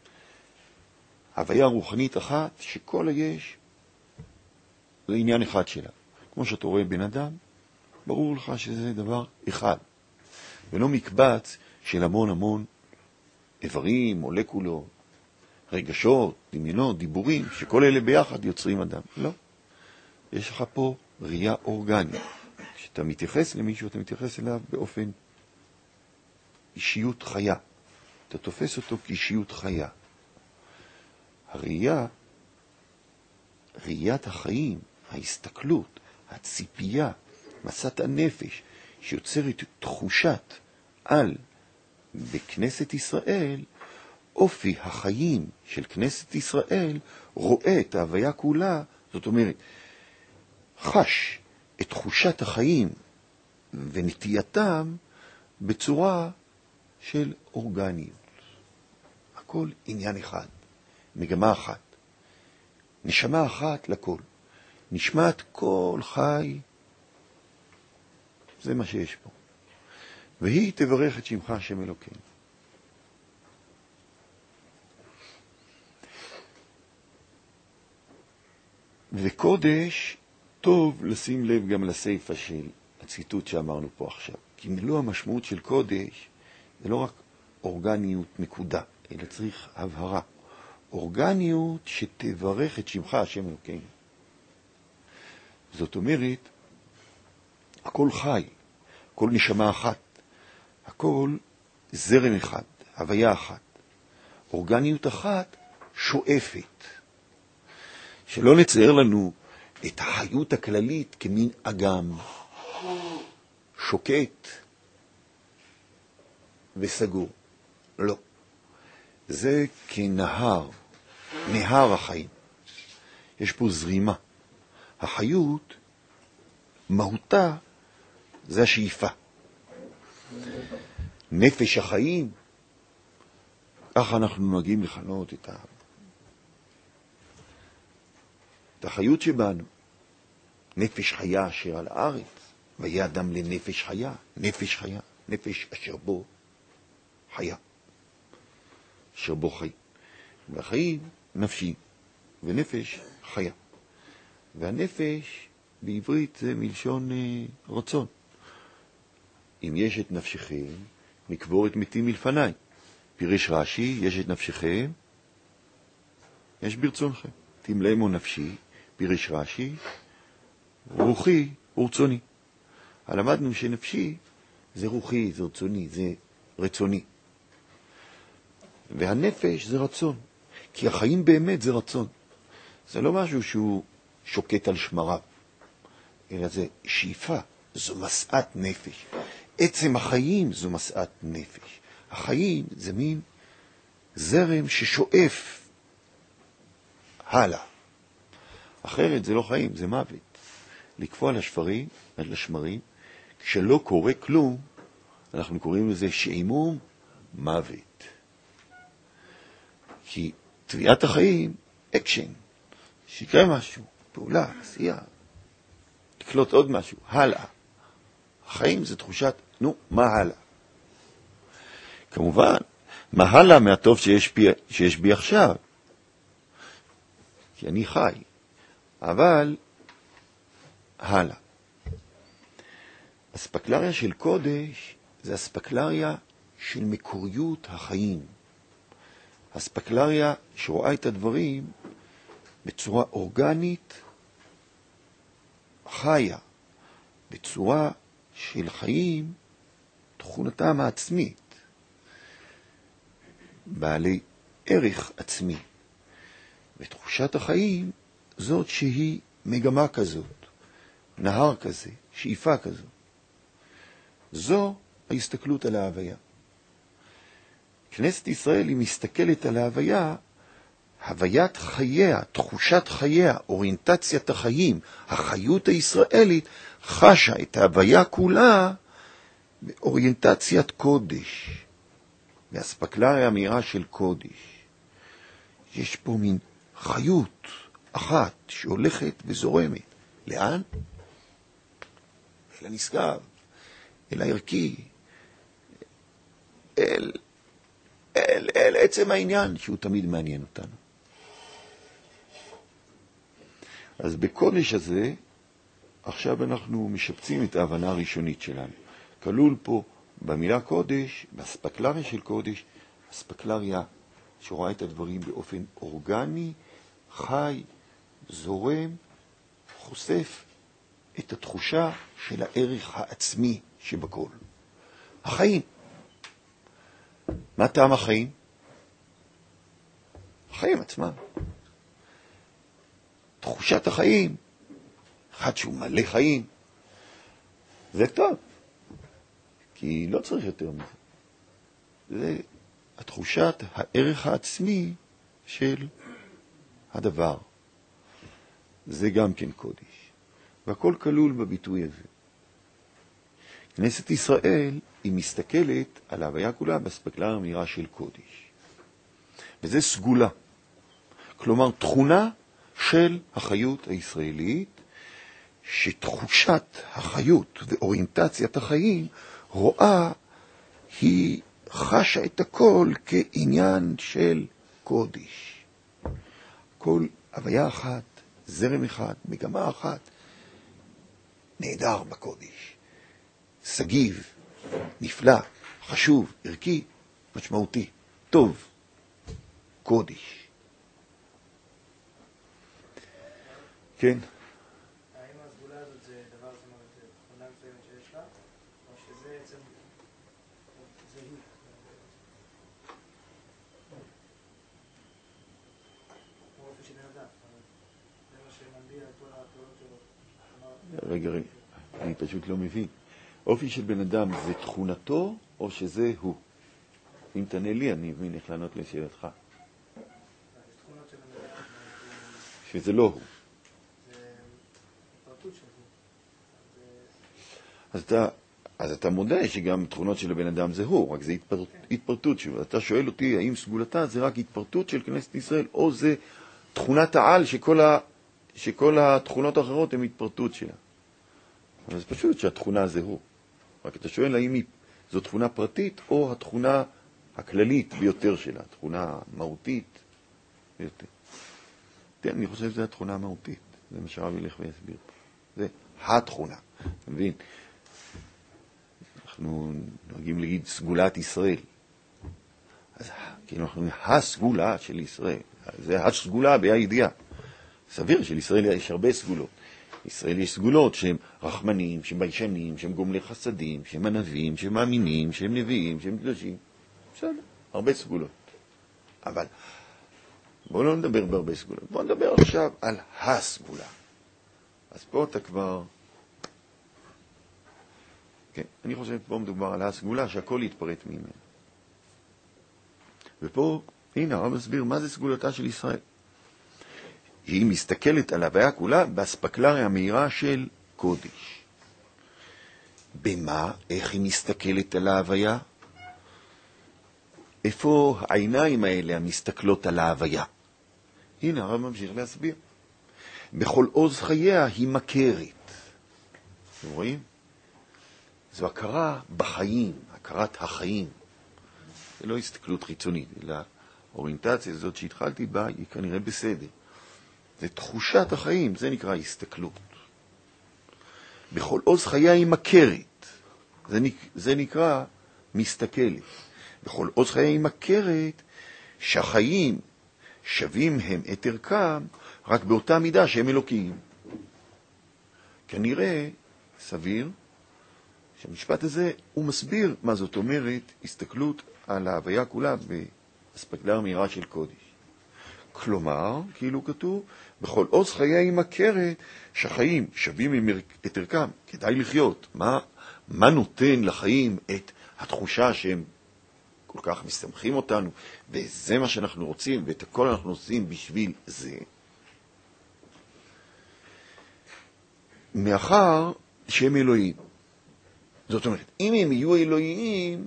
A: הוויה רוחנית אחת שכל היש זה עניין אחד שלה. כמו שאתה רואה בן אדם, ברור לך שזה דבר אחד. ולא מקבץ של המון המון איברים, מולקולות. רגשות, דמיונות, דיבורים, שכל אלה ביחד יוצרים אדם. לא. יש לך פה ראייה אורגנית. כשאתה מתייחס למישהו, אתה מתייחס אליו באופן אישיות חיה. אתה תופס אותו כאישיות חיה. הראייה, ראיית החיים, ההסתכלות, הציפייה, מסת הנפש, שיוצרת תחושת על בכנסת ישראל, אופי החיים של כנסת ישראל רואה את ההוויה כולה, זאת אומרת, חש את תחושת החיים ונטייתם בצורה של אורגניות. הכל עניין אחד, מגמה אחת, נשמה אחת לכל. נשמת כל חי, זה מה שיש פה. והיא תברך את שמך השם אלוקינו. וקודש, טוב לשים לב גם לסייפה של הציטוט שאמרנו פה עכשיו. כי מלוא המשמעות של קודש זה לא רק אורגניות נקודה, אלא צריך הבהרה. אורגניות שתברך את שמך השם אלוקינו. זאת אומרת, הכל חי, הכל נשמה אחת, הכל זרם אחד, הוויה אחת. אורגניות אחת שואפת. שלא נצייר לנו את החיות הכללית כמין אגם, שוקט וסגור. לא. זה כנהר, נהר החיים. יש פה זרימה. החיות, מהותה, זה השאיפה. נפש החיים, ככה אנחנו נוהגים לכנות את ה... את החיות שבנו. נפש חיה אשר על הארץ, והיה אדם לנפש חיה, נפש חיה, נפש אשר בו חיה. אשר בו חיים. והחיים נפשי, ונפש חיה. והנפש בעברית זה מלשון אה, רצון. אם יש את נפשכם, נקבור את מתים מלפני. פירש רש"י, יש את נפשכם, יש ברצונכם. תמלאמו נפשי, פירש רש"י, רוחי ורצוני. למדנו שנפשי זה רוחי, זה רצוני, זה רצוני. והנפש זה רצון. כי החיים באמת זה רצון. זה לא משהו שהוא שוקט על שמריו, אלא זה שאיפה, זו משאת נפש. עצם החיים זו משאת נפש. החיים זה מין זרם ששואף הלאה. אחרת זה לא חיים, זה מוות. לקפוא על השפרים, על השמרים, כשלא קורה כלום, אנחנו קוראים לזה שעימום מוות. כי תביעת החיים, אקשן, שיקרה משהו, פעולה, עשייה, תקלוט עוד משהו, הלאה. החיים זה תחושת, נו, מה הלאה? כמובן, מה הלאה מהטוב שיש בי, שיש בי עכשיו? כי אני חי, אבל הלאה. הספקלריה של קודש זה הספקלריה של מקוריות החיים. הספקלריה שרואה את הדברים בצורה אורגנית, חיה, בצורה של חיים, תכונתם העצמית, בעלי ערך עצמי. ותחושת החיים זאת שהיא מגמה כזאת, נהר כזה, שאיפה כזאת. זו ההסתכלות על ההוויה. כנסת ישראל היא מסתכלת על ההוויה, הוויית חייה, תחושת חייה, אוריינטציית החיים, החיות הישראלית, חשה את ההוויה כולה באוריינטציית קודש, והספקלריה המהירה של קודש. יש פה מין חיות אחת שהולכת וזורמת. לאן? אל הנשגב, אל הערכי, אל, אל, אל עצם העניין שהוא תמיד מעניין אותנו. אז בקודש הזה, עכשיו אנחנו משפצים את ההבנה הראשונית שלנו. כלול פה במילה קודש, בספקלריה של קודש, הספקלריה שרואה את הדברים באופן אורגני, חי, זורם, חושף את התחושה של הערך העצמי שבכל. החיים. מה טעם החיים? החיים עצמם. תחושת החיים, אחד שהוא מלא חיים, זה טוב, כי לא צריך יותר מזה. זה התחושת הערך העצמי של הדבר. זה גם כן קודש. והכל כלול בביטוי הזה. כנסת ישראל היא מסתכלת על ההוויה כולה באספקלריה מהירה של קודש. וזה סגולה. כלומר, תכונה של החיות הישראלית, שתחושת החיות ואוריינטציית החיים רואה, היא חשה את הכל כעניין של קודש. כל הוויה אחת, זרם אחד, מגמה אחת, נהדר בקודש. סגיב, נפלא, חשוב, ערכי, משמעותי, טוב, קודש. כן?
C: האם הסגולה הזאת זה דבר, זאת אומרת, תכונה מסוימת שיש לה, או שזה בעצם, זה היא? כמו אופי של בן אדם, זה מה שמנביע את כל הפעולות שלו.
A: רגע, רגע, אני פשוט לא מבין. אופי של בן אדם זה תכונתו או שזה הוא? אם תענה לי, אני מבין איך לענות לשאלתך.
C: תכונות של בן אדם,
A: שזה לא הוא. אז אתה, אז אתה מודע שגם תכונות של הבן אדם זה הוא, רק זה התפרט, התפרטות שלו. אתה שואל אותי, האם סגולתה זה רק התפרטות של כנסת ישראל, או זה תכונת העל שכל, ה, שכל התכונות האחרות הן התפרטות שלה. אבל זה פשוט שהתכונה זה הוא. רק אתה שואל האם היא, זו תכונה פרטית, או התכונה הכללית ביותר שלה, תכונה מהותית ביותר. תן, אני חושב שזו התכונה המהותית. זה מה שהרב ילך ויסביר פה. זה התכונה. אתה מבין? אנחנו נוהגים להגיד סגולת ישראל. אז כאילו אנחנו אומרים, הסגולה של ישראל. זה הסגולה בה"א הידיעה. סביר של ישראל יש הרבה סגולות. ישראל יש סגולות שהם רחמנים, שהם ביישנים, שהם גומלי חסדים, שהם ענבים, שהם מאמינים, שהם נביאים, שהם קדושים. בסדר, הרבה סגולות. אבל בואו לא נדבר בהרבה סגולות. בואו נדבר עכשיו על הסגולה. אז פה אתה כבר... כן, אני חושב פה מדובר על הסגולה שהכל יתפרט ממנה. ופה, הנה, הרב מסביר מה זה סגולתה של ישראל. היא מסתכלת על ההוויה כולה באספקלריה המהירה של קודש. במה? איך היא מסתכלת על ההוויה? איפה העיניים האלה המסתכלות על ההוויה? הנה, הרב ממשיך להסביר. בכל עוז חייה היא מכרת. אתם רואים? זו הכרה בחיים, הכרת החיים. זה לא הסתכלות חיצונית, אלא האוריינטציה הזאת שהתחלתי בה היא כנראה בסדר. זה תחושת החיים, זה נקרא הסתכלות. בכל עוז חייה היא מכרת. זה, זה נקרא מסתכלת. בכל עוז חייה היא מכרת שהחיים שווים הם את ערכם רק באותה מידה שהם אלוקיים. כנראה סביר שהמשפט הזה הוא מסביר מה זאת אומרת הסתכלות על ההוויה כולה באספקלריה מהירה של קודש. כלומר, כאילו כתוב, בכל עוז חייה היא מכרת שהחיים שווים את ערכם, כדאי לחיות. מה, מה נותן לחיים את התחושה שהם כל כך מסתמכים אותנו, וזה מה שאנחנו רוצים, ואת הכל אנחנו עושים בשביל זה. מאחר שהם אלוהים. זאת אומרת, אם הם יהיו אלוהיים,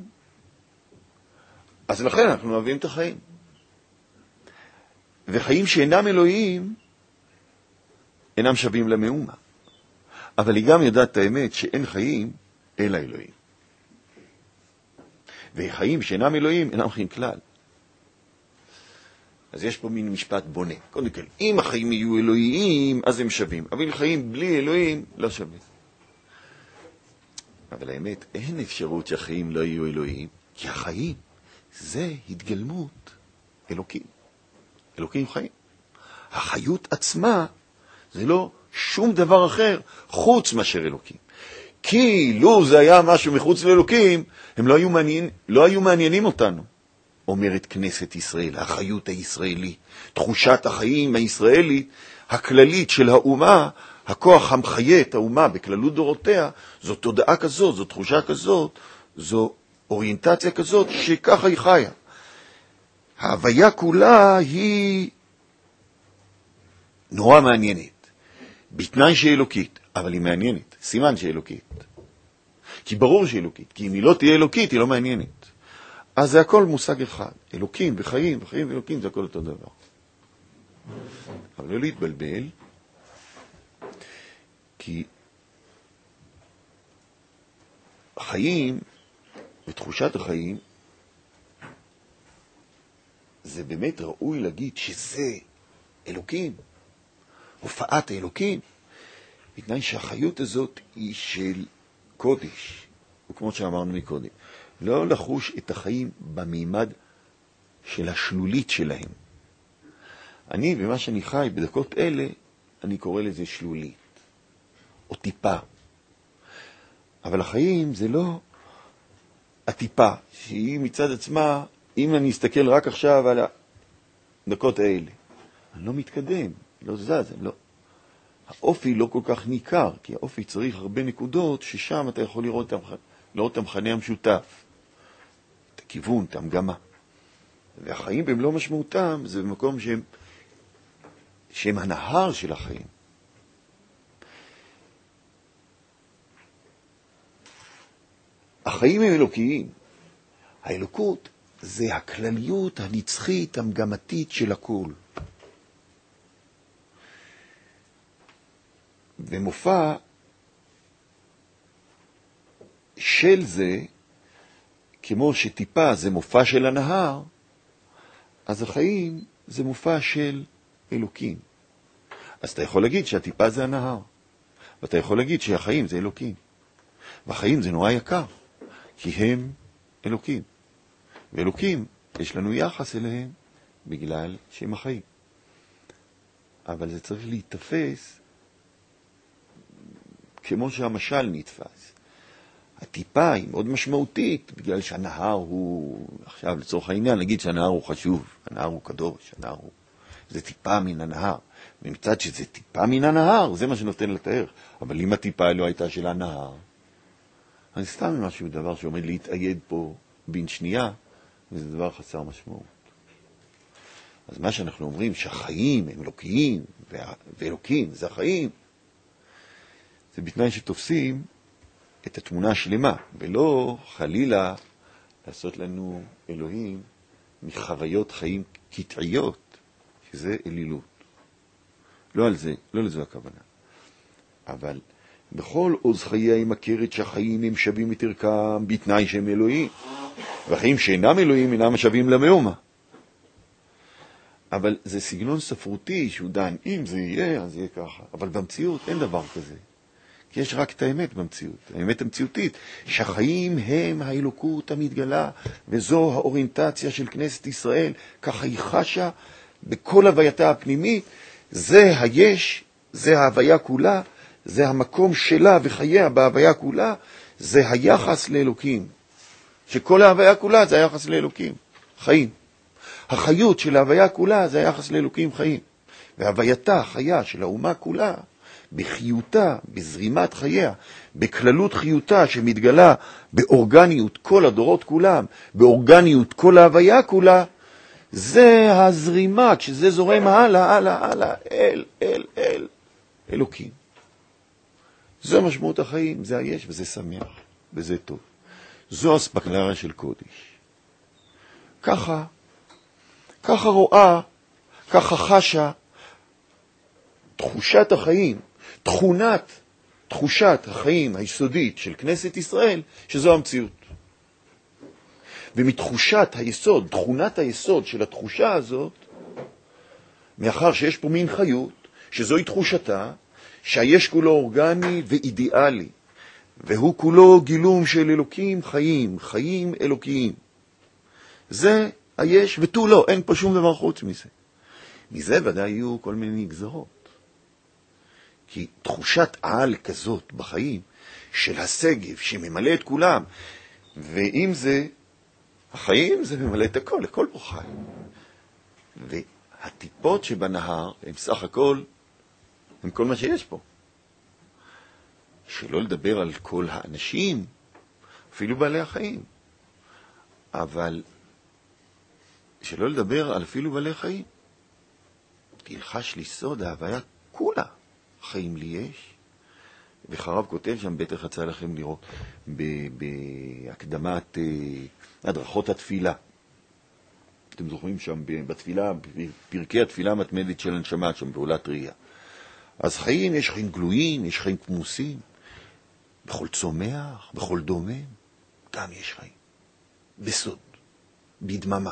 A: אז לכן אנחנו אוהבים את החיים. וחיים שאינם אלוהים, אינם שווים למאומה. אבל היא גם יודעת את האמת שאין חיים אלא אלוהים. וחיים שאינם אלוהים אינם חיים כלל. אז יש פה מין משפט בונה. קודם כל, אם החיים יהיו אלוהיים, אז הם שווים. אבל חיים בלי אלוהים לא שווים. אבל האמת, אין אפשרות שהחיים לא יהיו אלוהים, כי החיים זה התגלמות אלוקים. אלוקים חיים. החיות עצמה זה לא שום דבר אחר חוץ מאשר אלוקים. כי לו זה היה משהו מחוץ לאלוקים, הם לא היו, מעניין, לא היו מעניינים אותנו. אומרת כנסת ישראל, החיות הישראלית, תחושת החיים הישראלית, הכללית של האומה, הכוח המחיה את האומה בכללות דורותיה, זו תודעה כזאת, זו תחושה כזאת, זו אוריינטציה כזאת שככה היא חיה. ההוויה כולה היא נורא מעניינת, בתנאי שאלוקית, אבל היא מעניינת, סימן שאלוקית. כי ברור שאלוקית, כי אם היא לא תהיה אלוקית, היא לא מעניינת. אז זה הכל מושג אחד, אלוקים וחיים, וחיים ואלוקים זה הכל אותו דבר. אבל לא להתבלבל, כי החיים ותחושת החיים, זה באמת ראוי להגיד שזה אלוקים, הופעת האלוקים, בתנאי שהחיות הזאת היא של קודש, וכמו שאמרנו מקודם, לא לחוש את החיים במימד של השלולית שלהם. אני, במה שאני חי בדקות אלה, אני קורא לזה שלולית, או טיפה. אבל החיים זה לא הטיפה, שהיא מצד עצמה, אם אני אסתכל רק עכשיו על הדקות האלה, אני לא מתקדם, לא זז, לא. האופי לא כל כך ניכר, כי האופי צריך הרבה נקודות, ששם אתה יכול לראות את המחנה המשותף, את הכיוון, את המגמה. והחיים במלוא משמעותם, זה במקום שהם, שהם הנהר של החיים. החיים הם אלוקיים. האלוקות זה הכלליות הנצחית, המגמתית של הכל. ומופע של זה, כמו שטיפה זה מופע של הנהר, אז החיים זה מופע של אלוקים. אז אתה יכול להגיד שהטיפה זה הנהר, ואתה יכול להגיד שהחיים זה אלוקים. והחיים זה נורא יקר, כי הם אלוקים. ואלוקים, יש לנו יחס אליהם בגלל שהם החיים. אבל זה צריך להתאפס כמו שהמשל נתפס. הטיפה היא מאוד משמעותית, בגלל שהנהר הוא, עכשיו לצורך העניין, נגיד שהנהר הוא חשוב, הנהר הוא קדוש, הנהר הוא, זה טיפה מן הנהר. ומצד שזה טיפה מן הנהר, זה מה שנותן לתאר. אבל אם הטיפה לא הייתה של הנהר, אז סתם משהו, דבר שעומד להתאייד פה בין שנייה, וזה דבר חסר משמעות. אז מה שאנחנו אומרים, שהחיים הם אלוקיים, ואלוקים זה החיים, זה בתנאי שתופסים את התמונה השלמה, ולא חלילה לעשות לנו אלוהים מחוויות חיים קטעיות, שזה אלילות. לא על זה, לא לזה הכוונה. אבל בכל עוז חיי מכרת שהחיים הם שווים את ערכם בתנאי שהם אלוהים, והחיים שאינם אלוהים אינם שווים למאומה. אבל זה סגנון ספרותי שהוא דן, אם זה יהיה, אז יהיה ככה. אבל במציאות אין דבר כזה. כי יש רק את האמת במציאות, האמת המציאותית, שהחיים הם האלוקות המתגלה, וזו האוריינטציה של כנסת ישראל, ככה היא חשה בכל הווייתה הפנימית, זה היש, זה ההוויה כולה, זה המקום שלה וחייה בהוויה כולה, זה היחס לאלוקים. שכל ההוויה כולה זה היחס לאלוקים, חיים. החיות של ההוויה כולה זה היחס לאלוקים חיים. והווייתה, חיה של האומה כולה, בחיותה, בזרימת חייה, בכללות חיותה שמתגלה באורגניות כל הדורות כולם, באורגניות כל ההוויה כולה, זה הזרימה, כשזה זורם הלאה, הלאה, הלאה, אל, אל, אל, אלוקים. זו משמעות החיים, זה היש וזה שמח, וזה טוב. זו הספקלריה של קודש. ככה, ככה רואה, ככה חשה, תחושת החיים, תכונת, תחושת החיים היסודית של כנסת ישראל, שזו המציאות. ומתחושת היסוד, תכונת היסוד של התחושה הזאת, מאחר שיש פה מין חיות, שזוהי תחושתה, שהיש כולו אורגני ואידיאלי, והוא כולו גילום של אלוקים חיים, חיים אלוקיים. זה היש ותו לא, אין פה שום דבר חוץ מזה. מזה ודאי יהיו כל מיני גזרות. כי תחושת על כזאת בחיים של השגב שממלא את כולם, ואם זה, החיים זה ממלא את הכל, הכל פה חי. והטיפות שבנהר הם סך הכל, הם כל מה שיש פה. שלא לדבר על כל האנשים, אפילו בעלי החיים. אבל שלא לדבר על אפילו בעלי החיים. תלחש לי סוד, ההוויה כולה חיים לי יש. וחרב כותב שם, בטח יצא לכם לראות, בהקדמת הדרכות התפילה. אתם זוכרים שם בתפילה, פרקי התפילה המתמדת של הנשמה, שם בעולת ראייה. אז חיים, יש חיים גלויים, יש חיים כמוסים. בכל צומח, בכל דומם, גם יש חיים. בסוד, בדממה.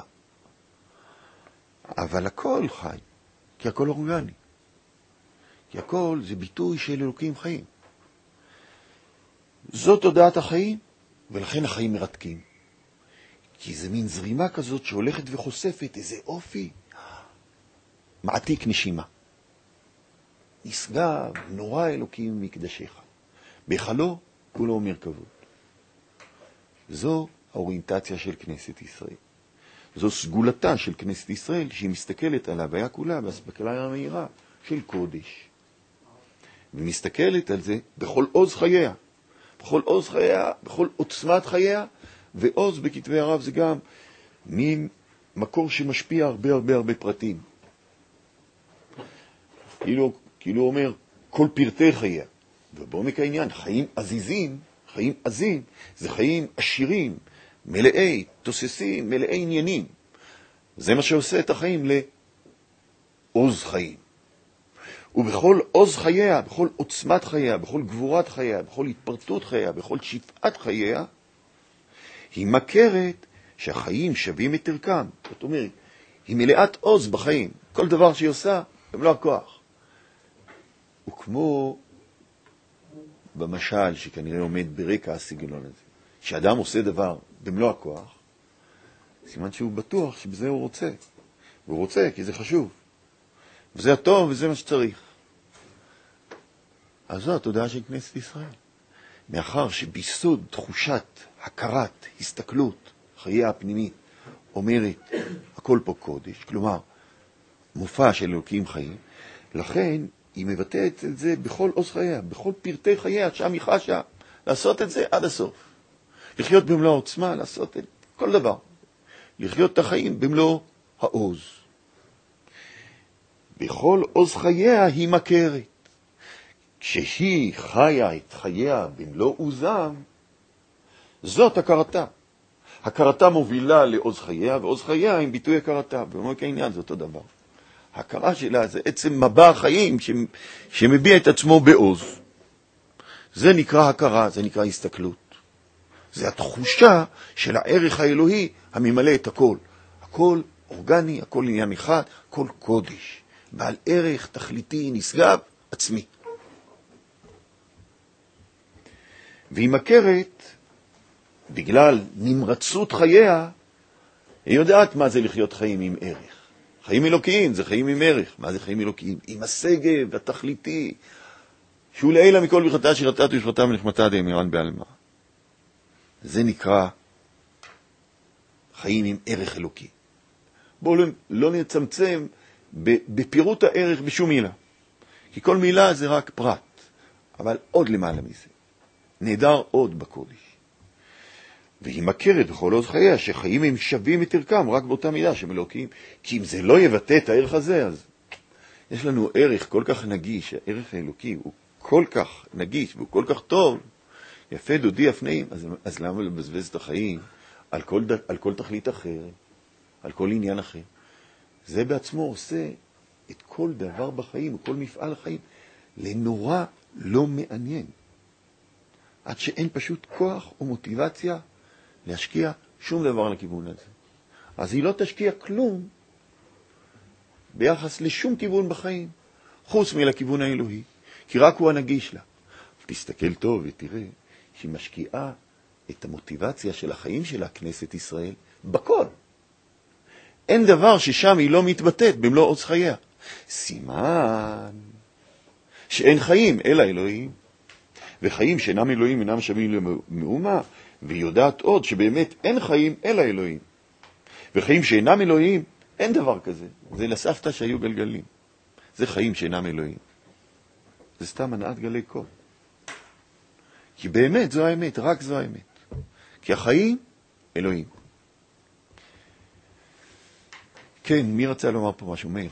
A: אבל הכל חי, כי הכל אורגני. כי הכל זה ביטוי של אלוקים חיים. זאת תודעת החיים, ולכן החיים מרתקים. כי זה מין זרימה כזאת שהולכת וחושפת איזה אופי מעתיק נשימה. נשגב, נורא אלוקים מקדשיך. בחלו כולו מרכבות. זו האוריינטציה של כנסת ישראל. זו סגולתה של כנסת ישראל, שהיא מסתכלת על ההוויה כולה בהסתכלה המהירה של קודש. ומסתכלת על זה בכל עוז חייה. בכל עוז חייה, בכל עוצמת חייה, ועוז בכתבי הרב זה גם מין מקור שמשפיע הרבה הרבה הרבה פרטים. כאילו, כאילו אומר, כל פרטי חייה. ובעומק העניין, חיים עזיזים, חיים עזים, זה חיים עשירים, מלאי, תוססים, מלאי עניינים. זה מה שעושה את החיים לעוז חיים. ובכל עוז חייה, בכל עוצמת חייה, בכל גבורת חייה, בכל התפרטות חייה, בכל שפעת חייה, היא מכרת שהחיים שווים את ערכם. זאת אומרת, היא מלאת עוז בחיים. כל דבר שהיא עושה, במלוא הכוח. וכמו במשל שכנראה עומד ברקע הסגנון הזה, שאדם עושה דבר במלוא הכוח, סימן שהוא בטוח שבזה הוא רוצה. והוא רוצה כי זה חשוב. וזה הטוב וזה מה שצריך. אז זו התודעה של כנסת ישראל. מאחר שביסוד תחושת הכרת, הסתכלות, חייה הפנימית, אומרת הכל פה קודש, כלומר מופע של אלוקים חיים, לכן היא מבטאת את זה בכל עוז חייה, בכל פרטי חייה, שם היא חשה, לעשות את זה עד הסוף. לחיות במלוא העוצמה, לעשות את כל דבר. לחיות את החיים במלוא העוז. בכל עוז חייה היא מכרת. כשהיא חיה את חייה במלוא עוזם, זאת הכרתה. הכרתה מובילה לעוז חייה, ועוז חייה עם ביטוי הכרתה. במובן העניין זה אותו דבר. ההכרה שלה זה עצם מבע החיים שמביע את עצמו בעוז. זה נקרא הכרה, זה נקרא הסתכלות. זה התחושה של הערך האלוהי הממלא את הכל. הכל אורגני, הכל עניין אחד, הכל קודש. בעל ערך תכליתי נשגב עצמי. והיא מכרת, בגלל נמרצות חייה, היא יודעת מה זה לחיות חיים עם ערך. חיים אלוקיים זה חיים עם ערך. מה זה חיים אלוקיים? עם השגב התכליתי, שהוא לעילה מכל ברכתה שירתה ושבתה ונחמתה דאמירן בעלמה. זה נקרא חיים עם ערך אלוקי. בואו לא נצמצם בפירוט הערך בשום מילה. כי כל מילה זה רק פרט. אבל עוד למעלה מזה. נהדר עוד בקודש. והיא מכרת בכל עוז חייה שחיים הם שווים את ערכם רק באותה מידה שהם אלוקים. כי אם זה לא יבטא את הערך הזה, אז יש לנו ערך כל כך נגיש, הערך האלוקי הוא כל כך נגיש והוא כל כך טוב, יפה דודי הפנאים, אז, אז למה לבזבז את החיים על כל, על כל תכלית אחרת, על כל עניין אחר? זה בעצמו עושה את כל דבר בחיים, כל מפעל החיים, לנורא לא מעניין. עד שאין פשוט כוח או מוטיבציה להשקיע שום דבר לכיוון הזה. אז היא לא תשקיע כלום ביחס לשום כיוון בחיים, חוץ מלכיוון האלוהי, כי רק הוא הנגיש לה. תסתכל טוב ותראה שהיא משקיעה את המוטיבציה של החיים שלה, כנסת ישראל, בכל. אין דבר ששם היא לא מתבטאת במלוא עוז חייה. סימן שאין חיים אלא אלוהים, וחיים שאינם אלוהים אינם שווים למאומה, והיא יודעת עוד שבאמת אין חיים אלא אלוהים. וחיים שאינם אלוהים, אין דבר כזה. זה לסבתא שהיו גלגלים. זה חיים שאינם אלוהים. זה סתם הנעת גלי קול. כי באמת זו האמת, רק זו האמת. כי החיים, אלוהים. כן, מי רצה לומר פה משהו? מאיר.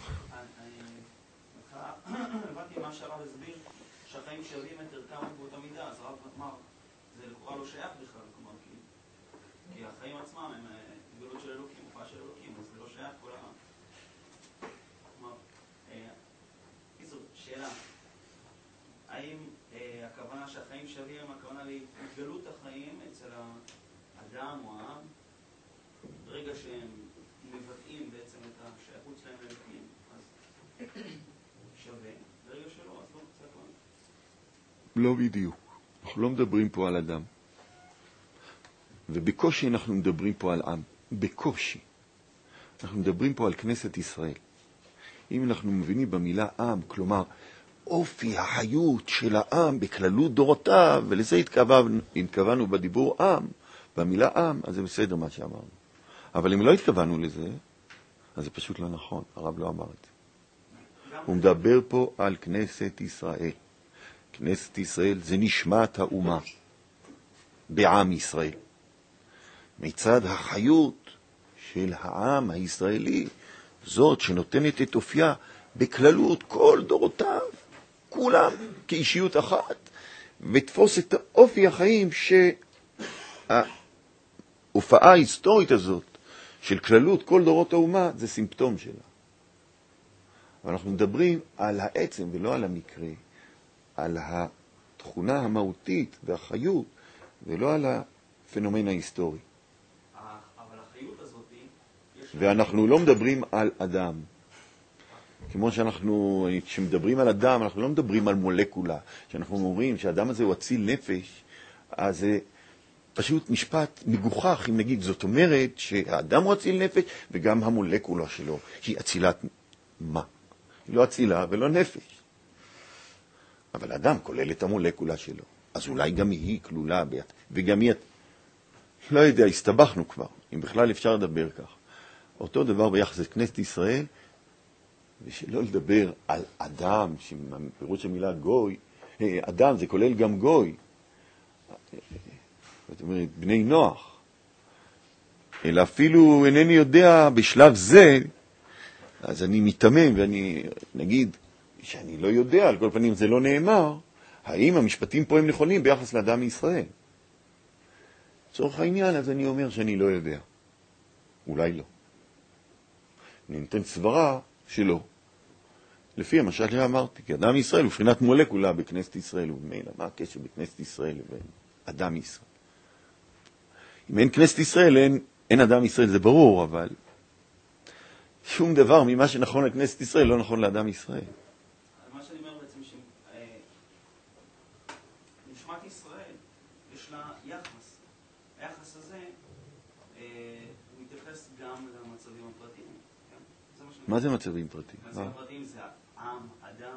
D: הבנתי מה שהרב הסביר, שהחיים שווים את ערכם באותה מידה, אז הרב אמר, זה לכאורה לא שייך בכלל, כלומר, כי החיים עצמם הם גדולות של אלוקים, הופעה של אלוקים, אז זה לא שייך כל ה... כלומר, איזו, שאלה, האם הכוונה שהחיים שווים, הכוונה להתגלות החיים אצל האדם או העם, ברגע שהם מבטאים בעצם את השייכות שלהם לאלוקים, אז שווה, ברגע שלא, אז לא קצת לא.
A: לא בדיוק. אנחנו לא מדברים פה על אדם. ובקושי אנחנו מדברים פה על עם. בקושי. אנחנו מדברים פה על כנסת ישראל. אם אנחנו מבינים במילה עם, כלומר, אופי החיות של העם בכללות דורותיו, ולזה התכוון, התכוונו בדיבור עם, במילה עם, אז זה בסדר מה שאמרנו. אבל אם לא התכוונו לזה, אז זה פשוט לא נכון. הרב לא אמר את זה. הוא מדבר פה על כנסת ישראל. כנסת ישראל זה נשמת האומה בעם ישראל. מצד החיות של העם הישראלי, זאת שנותנת את אופייה בכללות כל דורותיו, כולם כאישיות אחת, ותפוס את אופי החיים שההופעה ההיסטורית הזאת של כללות כל דורות האומה זה סימפטום שלה. ואנחנו מדברים על העצם ולא על המקרה, על התכונה המהותית והחיות, ולא על הפנומן ההיסטורי.
D: אבל החיות הזאת...
A: ואנחנו לא מדברים על אדם. כמו שאנחנו, כשמדברים על אדם, אנחנו לא מדברים על מולקולה. כשאנחנו אומרים שהאדם הזה הוא אציל נפש, אז זה פשוט משפט מגוחך, אם נגיד. זאת אומרת שהאדם הוא אציל נפש, וגם המולקולה שלו היא אצילת מה? היא לא אצילה ולא נפש. אבל אדם כולל את המולקולה שלו. אז אולי גם היא כלולה, וגם היא... לא יודע, הסתבכנו כבר, אם בכלל אפשר לדבר כך. אותו דבר ביחס לכנסת ישראל, ושלא לדבר על אדם, שפירוש המילה גוי, אדם זה כולל גם גוי. זאת אומרת, בני נוח. אלא אפילו אינני יודע בשלב זה, אז אני מתמם ואני נגיד שאני לא יודע, על כל פנים זה לא נאמר, האם המשפטים פה הם נכונים ביחס לאדם מישראל. צורך העניין, אז אני אומר שאני לא יודע. אולי לא. אני נותן סברה שלא. לפי המשל שאמרתי, כי אדם מישראל הוא בחינת מולקולה בכנסת ישראל, ובמילא, מה הקשר בכנסת ישראל לבין אדם מישראל? אם אין כנסת ישראל, אין, אין אדם מישראל, זה ברור, אבל שום דבר ממה שנכון לכנסת ישראל לא נכון לאדם ישראל.
D: מה שאני אומר בעצם, שנשמת ישראל יש לה יחס. היחס הזה הוא מתייחס גם למצבים הפרטיים.
A: מה זה מצבים פרטיים?
D: מצבים פרטיים זה עם, אדם.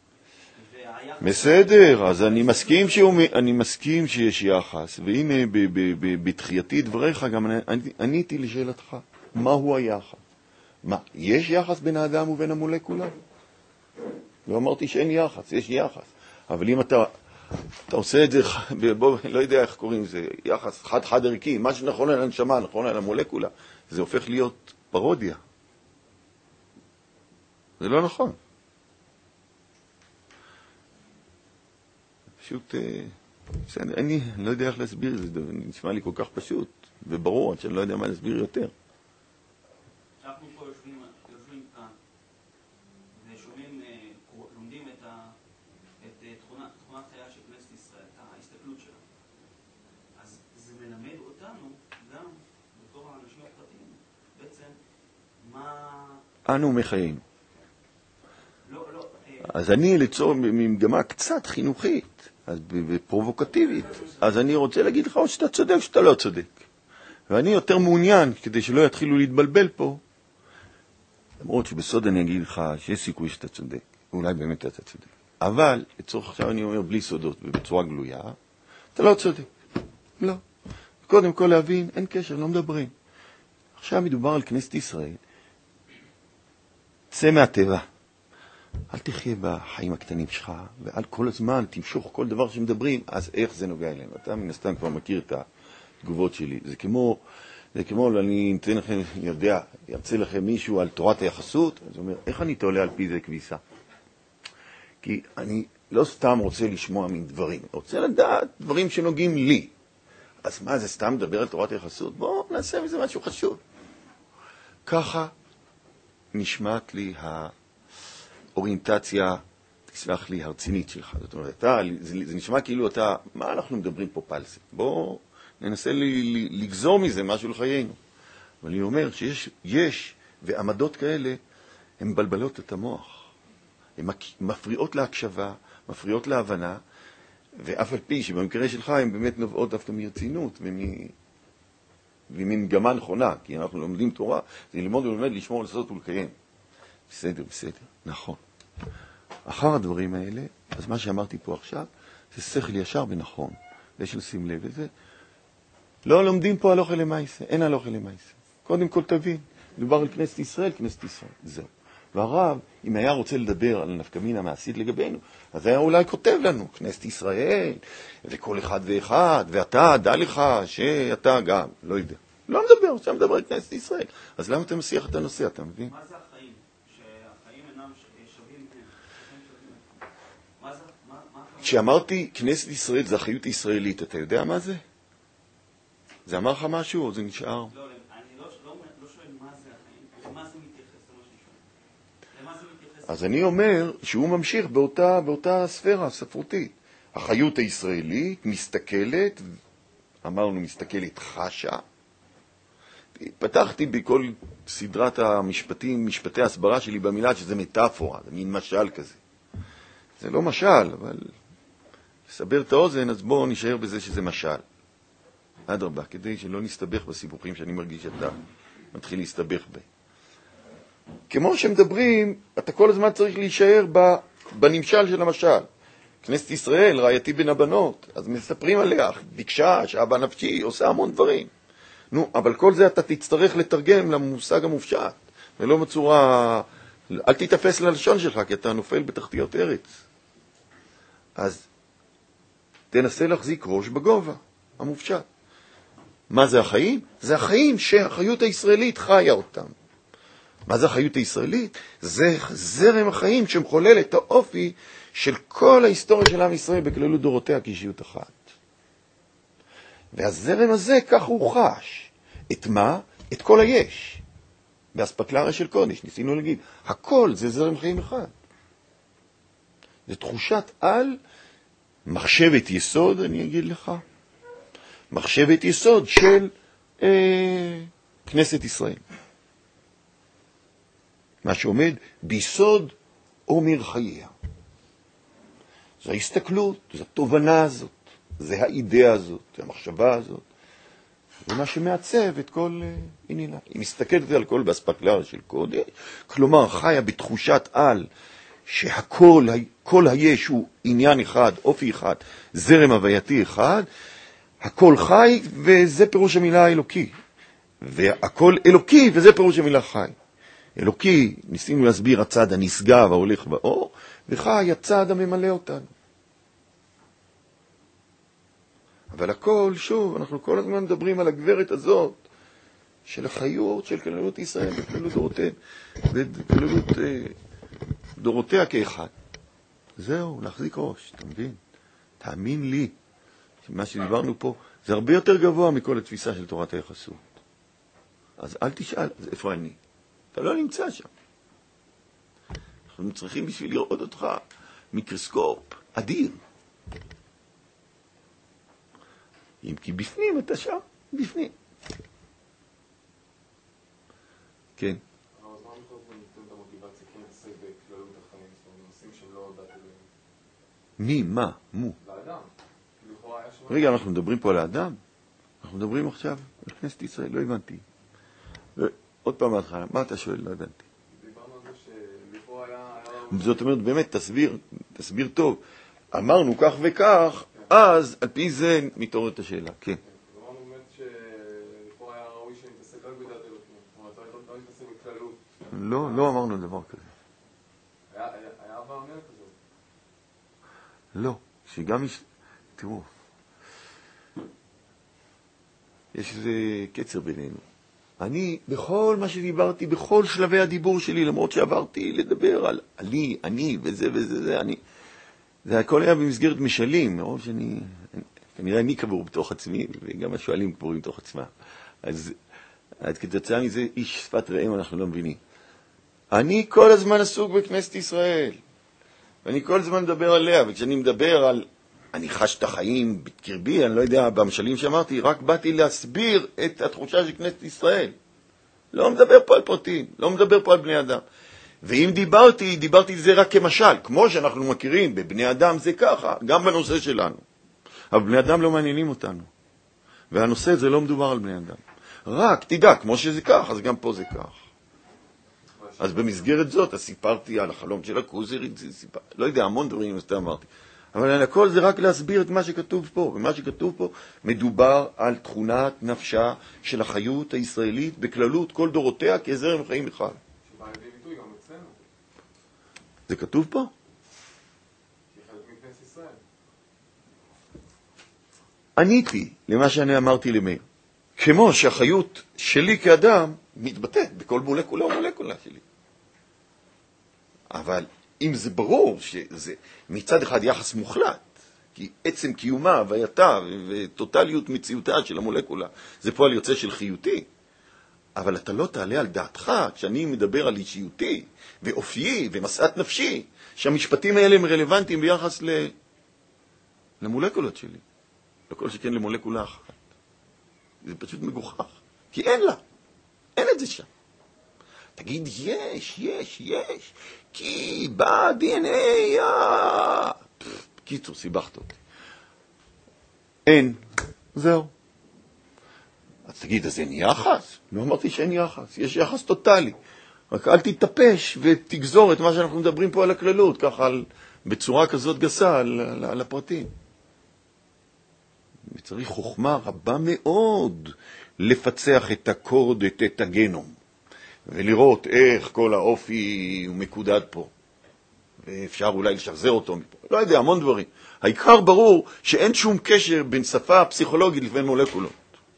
A: בסדר, אז אני מסכים שהוא, אני מסכים שיש יחס, והנה בתחייתי דבריך גם עניתי לשאלתך, מהו היחס? מה, יש יחס בין האדם ובין המולקולה? לא אמרתי שאין יחס, יש יחס. אבל אם אתה, אתה עושה את זה, בוא, לא יודע איך קוראים זה, יחס חד-חד ערכי, מה שנכון על הנשמה, נכון על המולקולה, זה הופך להיות פרודיה. זה לא נכון. פשוט, בסדר, אני לא יודע איך להסביר את זה, זה נשמע לי כל כך פשוט, וברור, שאני לא יודע מה להסביר יותר.
D: אנחנו פה יושבים, יושבים כאן, ושומעים, לומדים את, ה, את תכונת, תכונת חיה של כנסת ישראל, את ההסתכלות שלה. אז זה מלמד אותנו, גם בתור האנשים הפרטיים, בעצם, מה...
A: אנו מחיים.
D: לא, לא.
A: אז אני ליצור ממגמה קצת חינוכית, אז בפרובוקטיבית, אז אני רוצה להגיד לך או שאתה צודק או שאתה לא צודק. ואני יותר מעוניין, כדי שלא יתחילו להתבלבל פה, למרות שבסוד אני אגיד לך שיש סיכוי שאתה צודק, אולי באמת אתה צודק. אבל, לצורך עכשיו אני אומר בלי סודות ובצורה גלויה, אתה לא צודק. לא. קודם כל להבין, אין קשר, לא מדברים. עכשיו מדובר על כנסת ישראל. צא מהטבע. אל תחיה בחיים הקטנים שלך, ואל כל הזמן תמשוך כל דבר שמדברים, אז איך זה נוגע אליהם? אתה מן הסתם כבר מכיר את התגובות שלי. זה כמו, זה כמו, אני אתן לכם, אני יודע, ירצה לכם מישהו על תורת היחסות, אז הוא אומר, איך אני תולה על פי זה כביסה? כי אני לא סתם רוצה לשמוע מן דברים, אני רוצה לדעת דברים שנוגעים לי. אז מה, זה סתם מדבר על תורת היחסות? בואו נעשה מזה משהו חשוב. ככה נשמעת לי האוריינטציה, תסלח לי, הרצינית שלך. זאת אומרת, אתה, זה, זה נשמע כאילו אתה, מה אנחנו מדברים פה פלסי? בואו ננסה לי, לי, לגזור מזה משהו לחיינו. אבל אני אומר שיש יש, ועמדות כאלה, הן מבלבלות את המוח. הן מפריעות להקשבה, מפריעות להבנה, ואף על פי שבמקרה שלך הן באמת נובעות דווקא מרצינות וממגמה נכונה, כי אנחנו לומדים תורה, זה ללמוד וללמד, לשמור, לעשות ולקיים. בסדר, בסדר, נכון. אחר הדברים האלה, אז מה שאמרתי פה עכשיו, זה שכל ישר ונכון, ויש לשים לב לזה. לא לומדים פה הלוך אל המעשה, אין הלוך אל המעשה. קודם כל תבין, מדובר על כנסת ישראל, כנסת ישראל, זהו. והרב, אם היה רוצה לדבר על נפקמינה מעשית לגבינו, אז היה אולי כותב לנו, כנסת ישראל, וכל אחד ואחד, ואתה, דע לך שאתה גם, לא יודע. לא מדבר, עכשיו מדבר על כנסת ישראל. אז למה אתה מסיח את הנושא, אתה מבין?
D: מה זה החיים? שהחיים אינם שווים הם? מה זה? מה?
A: כשאמרתי כנסת ישראל זה החיות הישראלית, אתה יודע מה זה? זה אמר לך משהו או זה נשאר?
D: לא, אני לא שואל מה זה החיים, למה זה מתייחס, זה מה שאני שואל. למה זה מתייחס?
A: אז אני אומר שהוא ממשיך באותה, באותה ספירה ספרותית. החיות הישראלית מסתכלת, אמרנו מסתכלת חשה. פתחתי בכל סדרת המשפטים, משפטי הסברה שלי במילה שזה מטאפורה, זה מין משל כזה. זה לא משל, אבל לסבר את האוזן, אז בואו נשאר בזה שזה משל. אדרבה, כדי שלא נסתבך בסיבוכים שאני מרגיש שאתה מתחיל להסתבך בהם. כמו שמדברים, אתה כל הזמן צריך להישאר בנמשל של המשל. כנסת ישראל, רעייתי בין הבנות, אז מספרים עליה, ביקשה, שאבא נפשי, עושה המון דברים. נו, אבל כל זה אתה תצטרך לתרגם למושג המופשט, ולא בצורה, אל תתאפס ללשון שלך, כי אתה נופל בתחתיות ארץ. אז תנסה להחזיק ראש בגובה, המופשט. מה זה החיים? זה החיים שהחיות הישראלית חיה אותם. מה זה החיות הישראלית? זה זרם החיים שמחולל את האופי של כל ההיסטוריה של עם ישראל בכללות דורותיה כאישיות אחת. והזרם הזה כך הוא חש. את מה? את כל היש. באספקלריה של קודש, ניסינו להגיד, הכל זה זרם חיים אחד. זה תחושת על, מחשבת יסוד, אני אגיד לך, מחשבת יסוד של אה, כנסת ישראל. מה שעומד ביסוד עומר חייה. זו ההסתכלות, זו התובנה הזאת, זה האידאה הזאת, זה המחשבה הזאת. זה מה שמעצב את כל uh, עניינה. היא מסתכלת על כל באספקלריה של קודש, כלומר חיה בתחושת על שהכל, כל היש הוא עניין אחד, אופי אחד, זרם הווייתי אחד, הכל חי וזה פירוש המילה האלוקי. והכל אלוקי וזה פירוש המילה חי. אלוקי, ניסינו להסביר הצד הנשגב, ההולך באור, וחי הצד הממלא אותנו. אבל הכל, שוב, אנחנו כל הזמן מדברים על הגברת הזאת, של החיות של כללות ישראל, וכללות דורותיה, וכללות אה, דורותיה כאחד. זהו, להחזיק ראש, אתה מבין? תאמין לי, שמה שדיברנו פה, זה הרבה יותר גבוה מכל התפיסה של תורת היחסות. אז אל תשאל, אז איפה אני? אתה לא נמצא שם. אנחנו צריכים בשביל לראות אותך מיקרוסקופ אדיר. אם כי בפנים אתה שם, בפנים. כן.
E: אבל אז מה אנחנו יכולים לתת את המוטיבציה כן לצאת בכללות החיים, זאת אומרת, נושאים שהם לא דת אלוהים?
A: מי? מה? מו?
E: לאדם. לכאורה היה שם...
A: רגע, אנחנו מדברים פה על האדם? אנחנו מדברים עכשיו על כנסת ישראל, לא הבנתי. עוד פעם מהתחלה, מה אתה שואל? לא הבנתי.
E: לכאורה היה... היה...
A: זאת אומרת, באמת, תסביר, תסביר טוב. אמרנו כך וכך, אז על פי זה מתעוררת השאלה. כן.
E: אמרנו באמת שלכאורה היה ראוי שנתעסק רק בדעת אלוקים. זאת אומרת, לא נתעסק בכללות.
A: לא, לא אמרנו דבר כזה.
E: היה אבא אומר כזה?
A: לא, שגם יש... תראו, יש איזה קצר בינינו. אני, בכל מה שדיברתי, בכל שלבי הדיבור שלי, למרות שעברתי לדבר על אני, אני, וזה וזה, זה, אני... זה הכל היה במסגרת משלים, מרוב שאני... כנראה אני קבור בתוך עצמי, וגם השואלים קבורים בתוך עצמם. אז, אז כתוצאה מזה, איש שפת רעם אנחנו לא מבינים. אני כל הזמן עסוק בכנסת ישראל, ואני כל הזמן מדבר עליה, וכשאני מדבר על... אני חש את החיים בקרבי, אני לא יודע, במשלים שאמרתי, רק באתי להסביר את התחושה של כנסת ישראל. לא מדבר פה על פרטים, לא מדבר פה על בני אדם. ואם דיברתי, דיברתי זה רק כמשל, כמו שאנחנו מכירים, בבני אדם זה ככה, גם בנושא שלנו. אבל בני אדם לא מעניינים אותנו. והנושא זה לא מדובר על בני אדם. רק תדע, כמו שזה כך, אז גם פה זה כך. אז במסגרת זאת, אז סיפרתי על החלום של הקוזרית, סיפר... לא יודע, המון דברים, אז אתה אמרתי. אבל על הכל זה רק להסביר את מה שכתוב פה, ומה שכתוב פה מדובר על תכונת נפשה של החיות הישראלית בכללות כל דורותיה כזרם חיים אחד.
E: שבא לידי ביטוי גם אצלנו.
A: זה כתוב פה?
E: כחלק מכנסת ישראל.
A: עניתי למה שאני אמרתי למאיר. כמו שהחיות שלי כאדם מתבטאת בכל מולקולה ומולקולה שלי. אבל אם זה ברור שזה מצד אחד יחס מוחלט, כי עצם קיומה, הווייתה וטוטליות מציאותה של המולקולה, זה פועל יוצא של חיותי, אבל אתה לא תעלה על דעתך כשאני מדבר על אישיותי ואופיי ומסעת נפשי, שהמשפטים האלה הם רלוונטיים ביחס ל... למולקולות שלי, לכל שכן למולקולה אחת. זה פשוט מגוחך, כי אין לה, אין את זה שם. תגיד, יש, יש, יש, כי ב-די אן איי, אה... קיצור, סיבכת אותי. אין, זהו. אז תגיד, אז אין יחס? לא אמרתי שאין יחס, יש יחס טוטלי. רק אל תתטפש ותגזור את מה שאנחנו מדברים פה על הכללות, ככה על, בצורה כזאת גסה על, על, על הפרטים. וצריך חוכמה רבה מאוד לפצח את הקוד, את, את הגנום. ולראות איך כל האופי הוא מקודד פה. ואפשר אולי לשחזר אותו מפה. לא יודע, המון דברים. העיקר ברור שאין שום קשר בין שפה פסיכולוגית לבין מולקולות.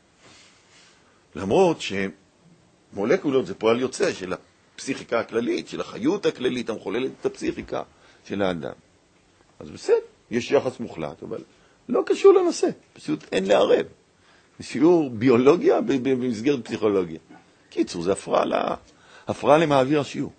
A: למרות שמולקולות זה פועל יוצא של הפסיכיקה הכללית, של החיות הכללית המחוללת את הפסיכיקה של האדם. אז בסדר, יש יחס מוחלט, אבל לא קשור לנושא. פשוט אין לערב. זה שיעור ביולוגיה במסגרת פסיכולוגיה. קיצור, זה הפרעה, לה... הפרעה למעביר השיעור.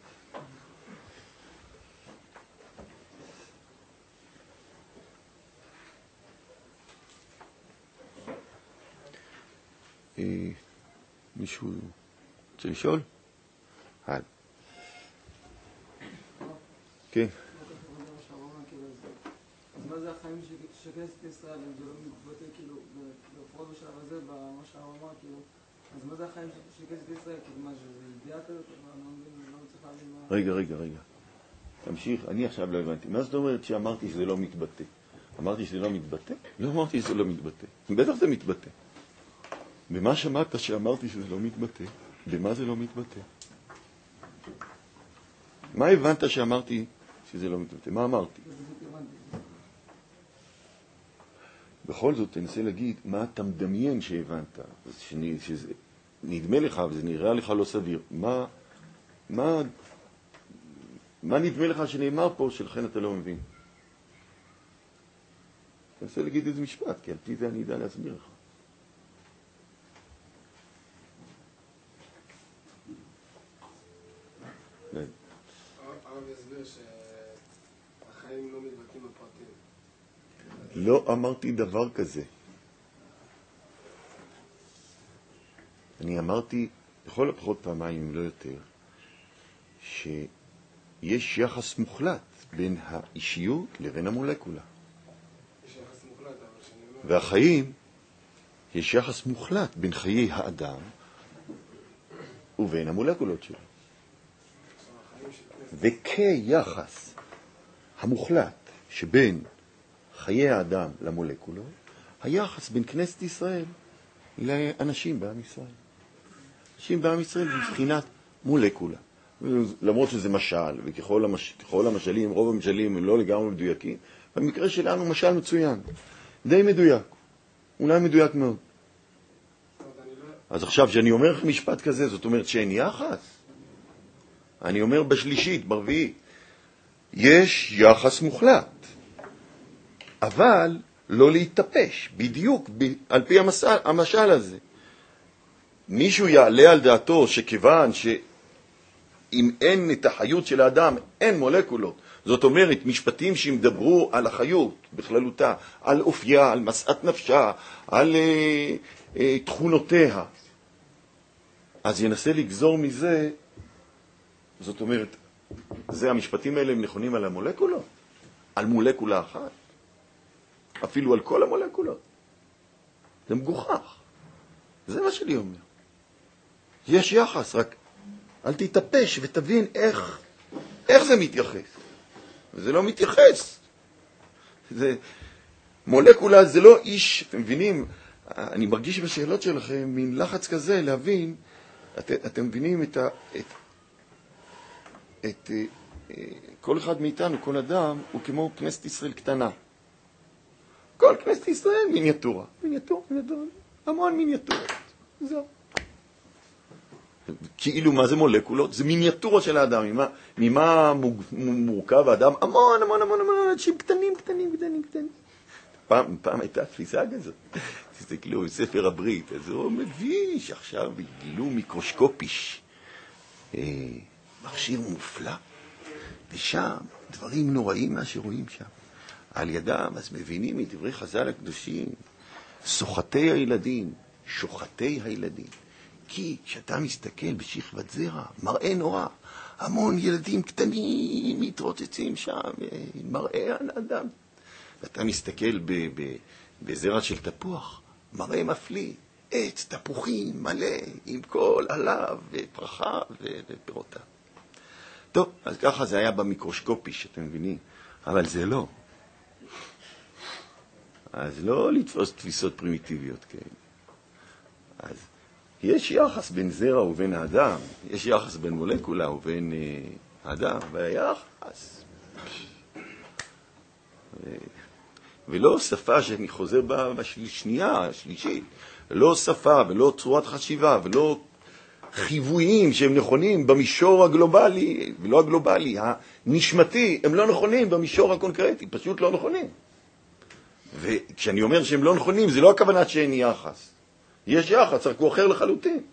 A: אה, מישהו רוצה לשאול? הלאה. כן.
B: אז מה זה החיים של כנסת ישראל? אם זה לא מתבטא כאילו, לפחות בשלב הזה, במה שהרב אמר, כאילו, אז מה זה החיים של כנסת ישראל? כאילו מה, שזה ידיעה כזאת? לא צריך להבין מה...
A: רגע, רגע, רגע. תמשיך, אני עכשיו לא הבנתי. מה זאת אומרת שאמרתי שזה לא מתבטא? אמרתי שזה לא מתבטא? לא אמרתי שזה לא מתבטא. בטח זה מתבטא. במה שמעת שאמרתי שזה לא מתבטא? במה זה לא מתבטא? מה הבנת שאמרתי שזה לא מתבטא? מה אמרתי? בכל זאת, תנסה להגיד מה אתה מדמיין שהבנת, שאני, שזה נדמה לך וזה נראה לך לא סביר. מה, מה, מה נדמה לך שנאמר פה שלכן אתה לא מבין? תנסה להגיד איזה משפט, כי על פי זה אני אדע להסביר לך.
F: הרב יסביר שהחיים לא מתבטאים בפרטים.
A: לא אמרתי דבר כזה. אני אמרתי, לכל הפחות פעמיים, אם לא יותר, שיש יחס מוחלט בין האישיות לבין המולקולה.
F: יש יחס מוחלט, אבל שאני אומר...
A: והחיים, יש יחס מוחלט בין חיי האדם ובין המולקולות שלו.
F: החיים של כנסת
A: וכיחס המוחלט שבין חיי האדם למולקולות, היחס בין כנסת ישראל לאנשים בעם ישראל. אנשים בעם ישראל מבחינת מולקולה. למרות שזה משל, וככל המש... המשלים, רוב המשלים הם לא לגמרי מדויקים, במקרה שלנו משל מצוין, די מדויק, אולי מדויק מאוד. אז עכשיו שאני אומר לך משפט כזה, זאת אומרת שאין יחס. אני אומר בשלישית, ברביעית, יש יחס מוחלט, אבל לא להתאפש, בדיוק ב... על פי המשל, המשל הזה. מישהו יעלה על דעתו שכיוון שאם אין את החיות של האדם, אין מולקולות. זאת אומרת, משפטים שמדברו על החיות בכללותה, על אופייה, על משאת נפשה, על אה, אה, תכונותיה. אז ינסה לגזור מזה, זאת אומרת, זה המשפטים האלה הם נכונים על המולקולות, על מולקולה אחת, אפילו על כל המולקולות. זה מגוחך. זה מה שאני אומר. יש יחס, רק אל תתאפש ותבין איך, איך זה מתייחס. זה לא מתייחס. זה, מולקולה זה לא איש, אתם מבינים, אני מרגיש בשאלות שלכם מין לחץ כזה להבין, את, אתם מבינים את, ה, את, את כל אחד מאיתנו, כל אדם, הוא כמו כנסת ישראל קטנה. כל כנסת ישראל מיניאטורה, מיניאטורה, מיניאטורה, המון מיניאטורות. זהו. כאילו מה זה מולקולות? זה מיניאטורה של האדם. ממה, ממה מורכב האדם? המון, המון, המון, המון, אנשים קטנים, קטנים, קטנים, קטנים. פעם, פעם הייתה תפיסה כזאת. תסתכלו, ספר הברית, אז הוא מביש, עכשיו גילו מיקרוסקופיש. אה, מכשיר מופלא. ושם דברים נוראים מה שרואים שם. על ידם, אז מבינים מדברי חז"ל הקדושים, סוחתי הילדים, שוחתי הילדים. כי כשאתה מסתכל בשכבת זרע, מראה נורא, המון ילדים קטנים מתרוצצים שם, מראה אדם. ואתה מסתכל ב- ב- בזרע של תפוח, מראה מפליא, עץ, תפוחים, מלא, עם כל עליו ופרחיו ופירותיו. טוב, אז ככה זה היה במיקרוסקופי, שאתם מבינים, אבל זה לא. אז לא לתפוס תפיסות פרימיטיביות כאלה. אז יש יחס בין זרע ובין האדם, יש יחס בין מולקולה ובין אה, האדם, והיחס. ו... ולא שפה שאני חוזר בה בשנייה, השלישית, לא שפה ולא צורת חשיבה ולא חיוויים שהם נכונים במישור הגלובלי, ולא הגלובלי, הנשמתי, הם לא נכונים במישור הקונקרטי, פשוט לא נכונים. וכשאני אומר שהם לא נכונים, זה לא הכוונה שאין יחס. יש יחס, רק הוא אחר לחלוטין.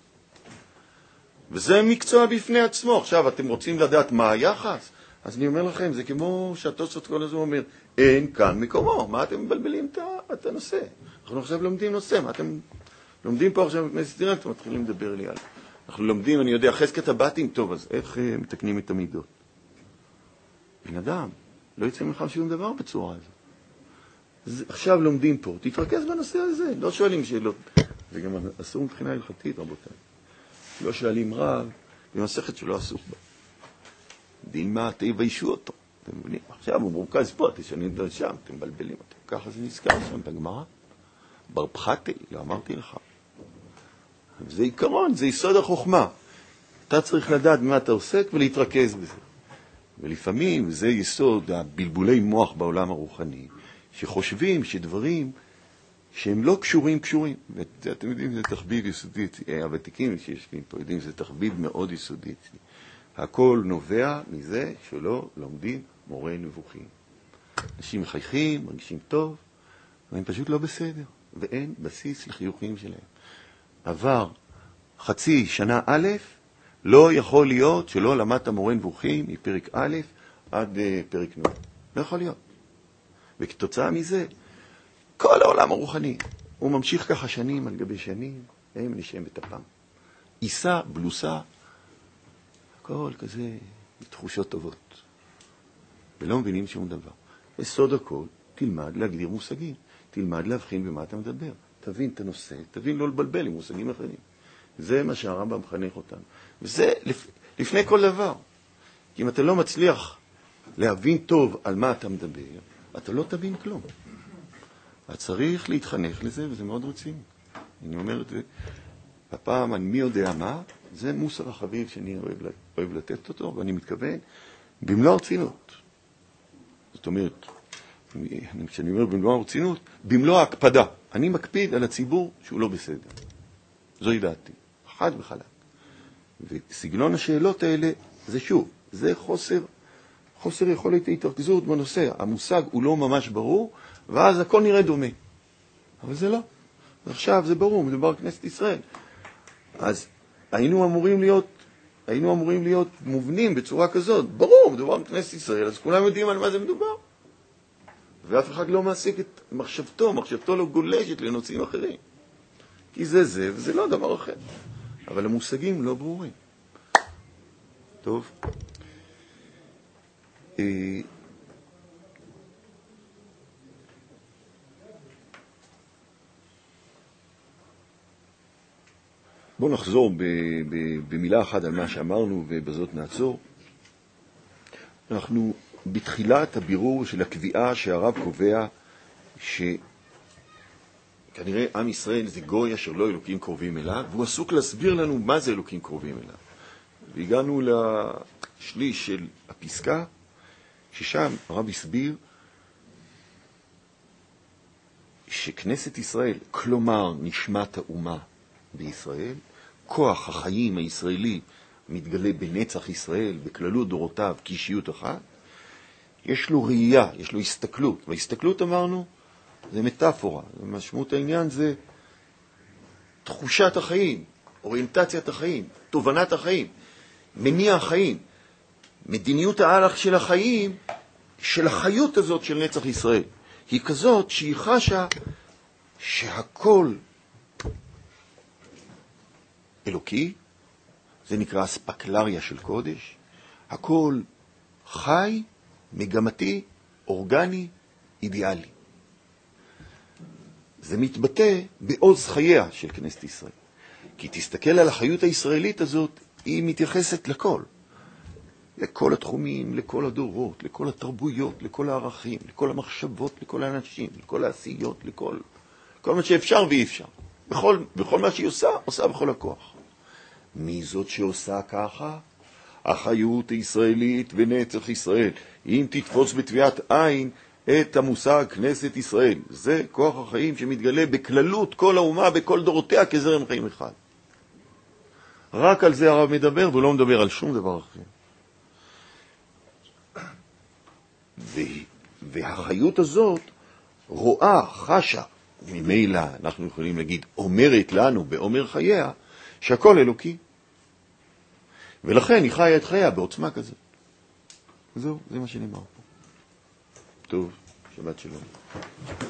A: וזה מקצוע בפני עצמו. עכשיו, אתם רוצים לדעת מה היחס? אז אני אומר לכם, זה כמו שהתוספות כל הזמן אומר, אין כאן מקומו. מה אתם מבלבלים את הנושא? אנחנו עכשיו לומדים נושא. מה אתם לומדים פה עכשיו בכנסת ישראל? אתם מתחילים לדבר לי על... אנחנו לומדים, אני יודע, חזקת הבתים, טוב, אז איך מתקנים את המידות? בן אדם, לא יצא ממך שום דבר בצורה הזאת. אז עכשיו לומדים פה, תתרכז בנושא הזה, לא שואלים שאלות. זה גם אסור מבחינה הלכתית, רבותיי. לא שואלים רב, במסכת שלא עסוק בה. דילמה, תביישו אותו. אתם מבינים? עכשיו הוא מורכז פה, תשנים דל שם, אתם מבלבלים אותו. ככה זה נזכר שם בגמרא. בר פחתי, לא אמרתי לך. זה עיקרון, זה יסוד החוכמה. אתה צריך לדעת במה אתה עוסק ולהתרכז בזה. ולפעמים זה יסוד הבלבולי מוח בעולם הרוחני, שחושבים שדברים שהם לא קשורים קשורים. ואתם יודעים, זה תחביב יסודי. הוותיקים שיושבים פה יודעים, זה תחביב מאוד יסודי. הכל נובע מזה שלא לומדים מורה נבוכים. אנשים מחייכים, מרגישים טוב, והם פשוט לא בסדר, ואין בסיס לחיוכים שלהם. עבר חצי שנה א', לא יכול להיות שלא למדת מורה נבוכים מפרק א' עד uh, פרק נ'. לא יכול להיות. וכתוצאה מזה, כל העולם הרוחני, הוא ממשיך ככה שנים על גבי שנים, הם נשאם בטפם. עיסה, בלוסה, הכל כזה תחושות טובות. ולא מבינים שום דבר. בסוד הכל, תלמד להגדיר מושגים. תלמד להבחין במה אתה מדבר. תבין את הנושא, תבין לא לבלבל עם מושגים אחרים. זה מה שהרמב"ם מחנך אותנו. וזה לפ... לפני כל דבר. כי אם אתה לא מצליח להבין טוב על מה אתה מדבר, אתה לא תבין כלום. אתה צריך להתחנך לזה, וזה מאוד רציני. אני אומר את זה, הפעם אני מי יודע מה, זה מוסר החביב שאני אוהב, אוהב לתת אותו, ואני מתכוון במלוא הרצינות. זאת אומרת, כשאני אומר במלוא הרצינות, במלוא ההקפדה. אני מקפיד על הציבור שהוא לא בסדר. זו דעתי, חד וחלק. וסגנון השאלות האלה, זה שוב, זה חוסר, חוסר יכולת ההתרכזות בנושא. המושג הוא לא ממש ברור, ואז הכל נראה דומה. אבל זה לא. עכשיו זה ברור, מדובר כנסת ישראל. אז היינו אמורים להיות, היינו אמורים להיות מובנים בצורה כזאת. ברור, מדובר בכנסת ישראל, אז כולם יודעים על מה זה מדובר. ואף אחד לא מעסיק את מחשבתו, מחשבתו לא גולשת לנושאים אחרים. כי זה זה, וזה לא דבר אחר. אבל המושגים לא ברורים. טוב. בואו נחזור ב- ב- במילה אחת על מה שאמרנו, ובזאת נעצור. אנחנו בתחילת הבירור של הקביעה שהרב קובע שכנראה עם ישראל זה גוי אשר לא אלוקים קרובים אליו, והוא עסוק להסביר לנו מה זה אלוקים קרובים אליו. והגענו לשליש של הפסקה, ששם הרב הסביר שכנסת ישראל, כלומר נשמת האומה בישראל, כוח החיים הישראלי מתגלה בנצח ישראל, בכללות דורותיו, כאישיות אחת, יש לו ראייה, יש לו הסתכלות. וההסתכלות אמרנו, זה מטאפורה. משמעות העניין זה תחושת החיים, אוריינטציית החיים, תובנת החיים, מניע החיים, מדיניות ההלך של החיים, של החיות הזאת של נצח ישראל. היא כזאת שהיא חשה שהכל אלוקי, זה נקרא אספקלריה של קודש, הכל חי, מגמתי, אורגני, אידיאלי. זה מתבטא בעוז חייה של כנסת ישראל. כי תסתכל על החיות הישראלית הזאת, היא מתייחסת לכל. לכל התחומים, לכל הדורות, לכל התרבויות, לכל הערכים, לכל המחשבות, לכל האנשים, לכל העשיות, לכל כל מה שאפשר ואי אפשר. בכל, בכל מה שהיא עושה, עושה בכל הכוח. מי זאת שעושה ככה? החיות הישראלית ונצח ישראל. אם תתפוס בתביעת עין את המושג כנסת ישראל, זה כוח החיים שמתגלה בכללות כל האומה בכל דורותיה כזרם חיים אחד. רק על זה הרב מדבר, והוא לא מדבר על שום דבר אחר. והחיות הזאת רואה, חשה, ממילא אנחנו יכולים להגיד, אומרת לנו באומר חייה, שהכל אלוקי. ולכן היא חיה את חייה בעוצמה כזאת. זהו, זה מה שנאמר פה. טוב, שבת שלום.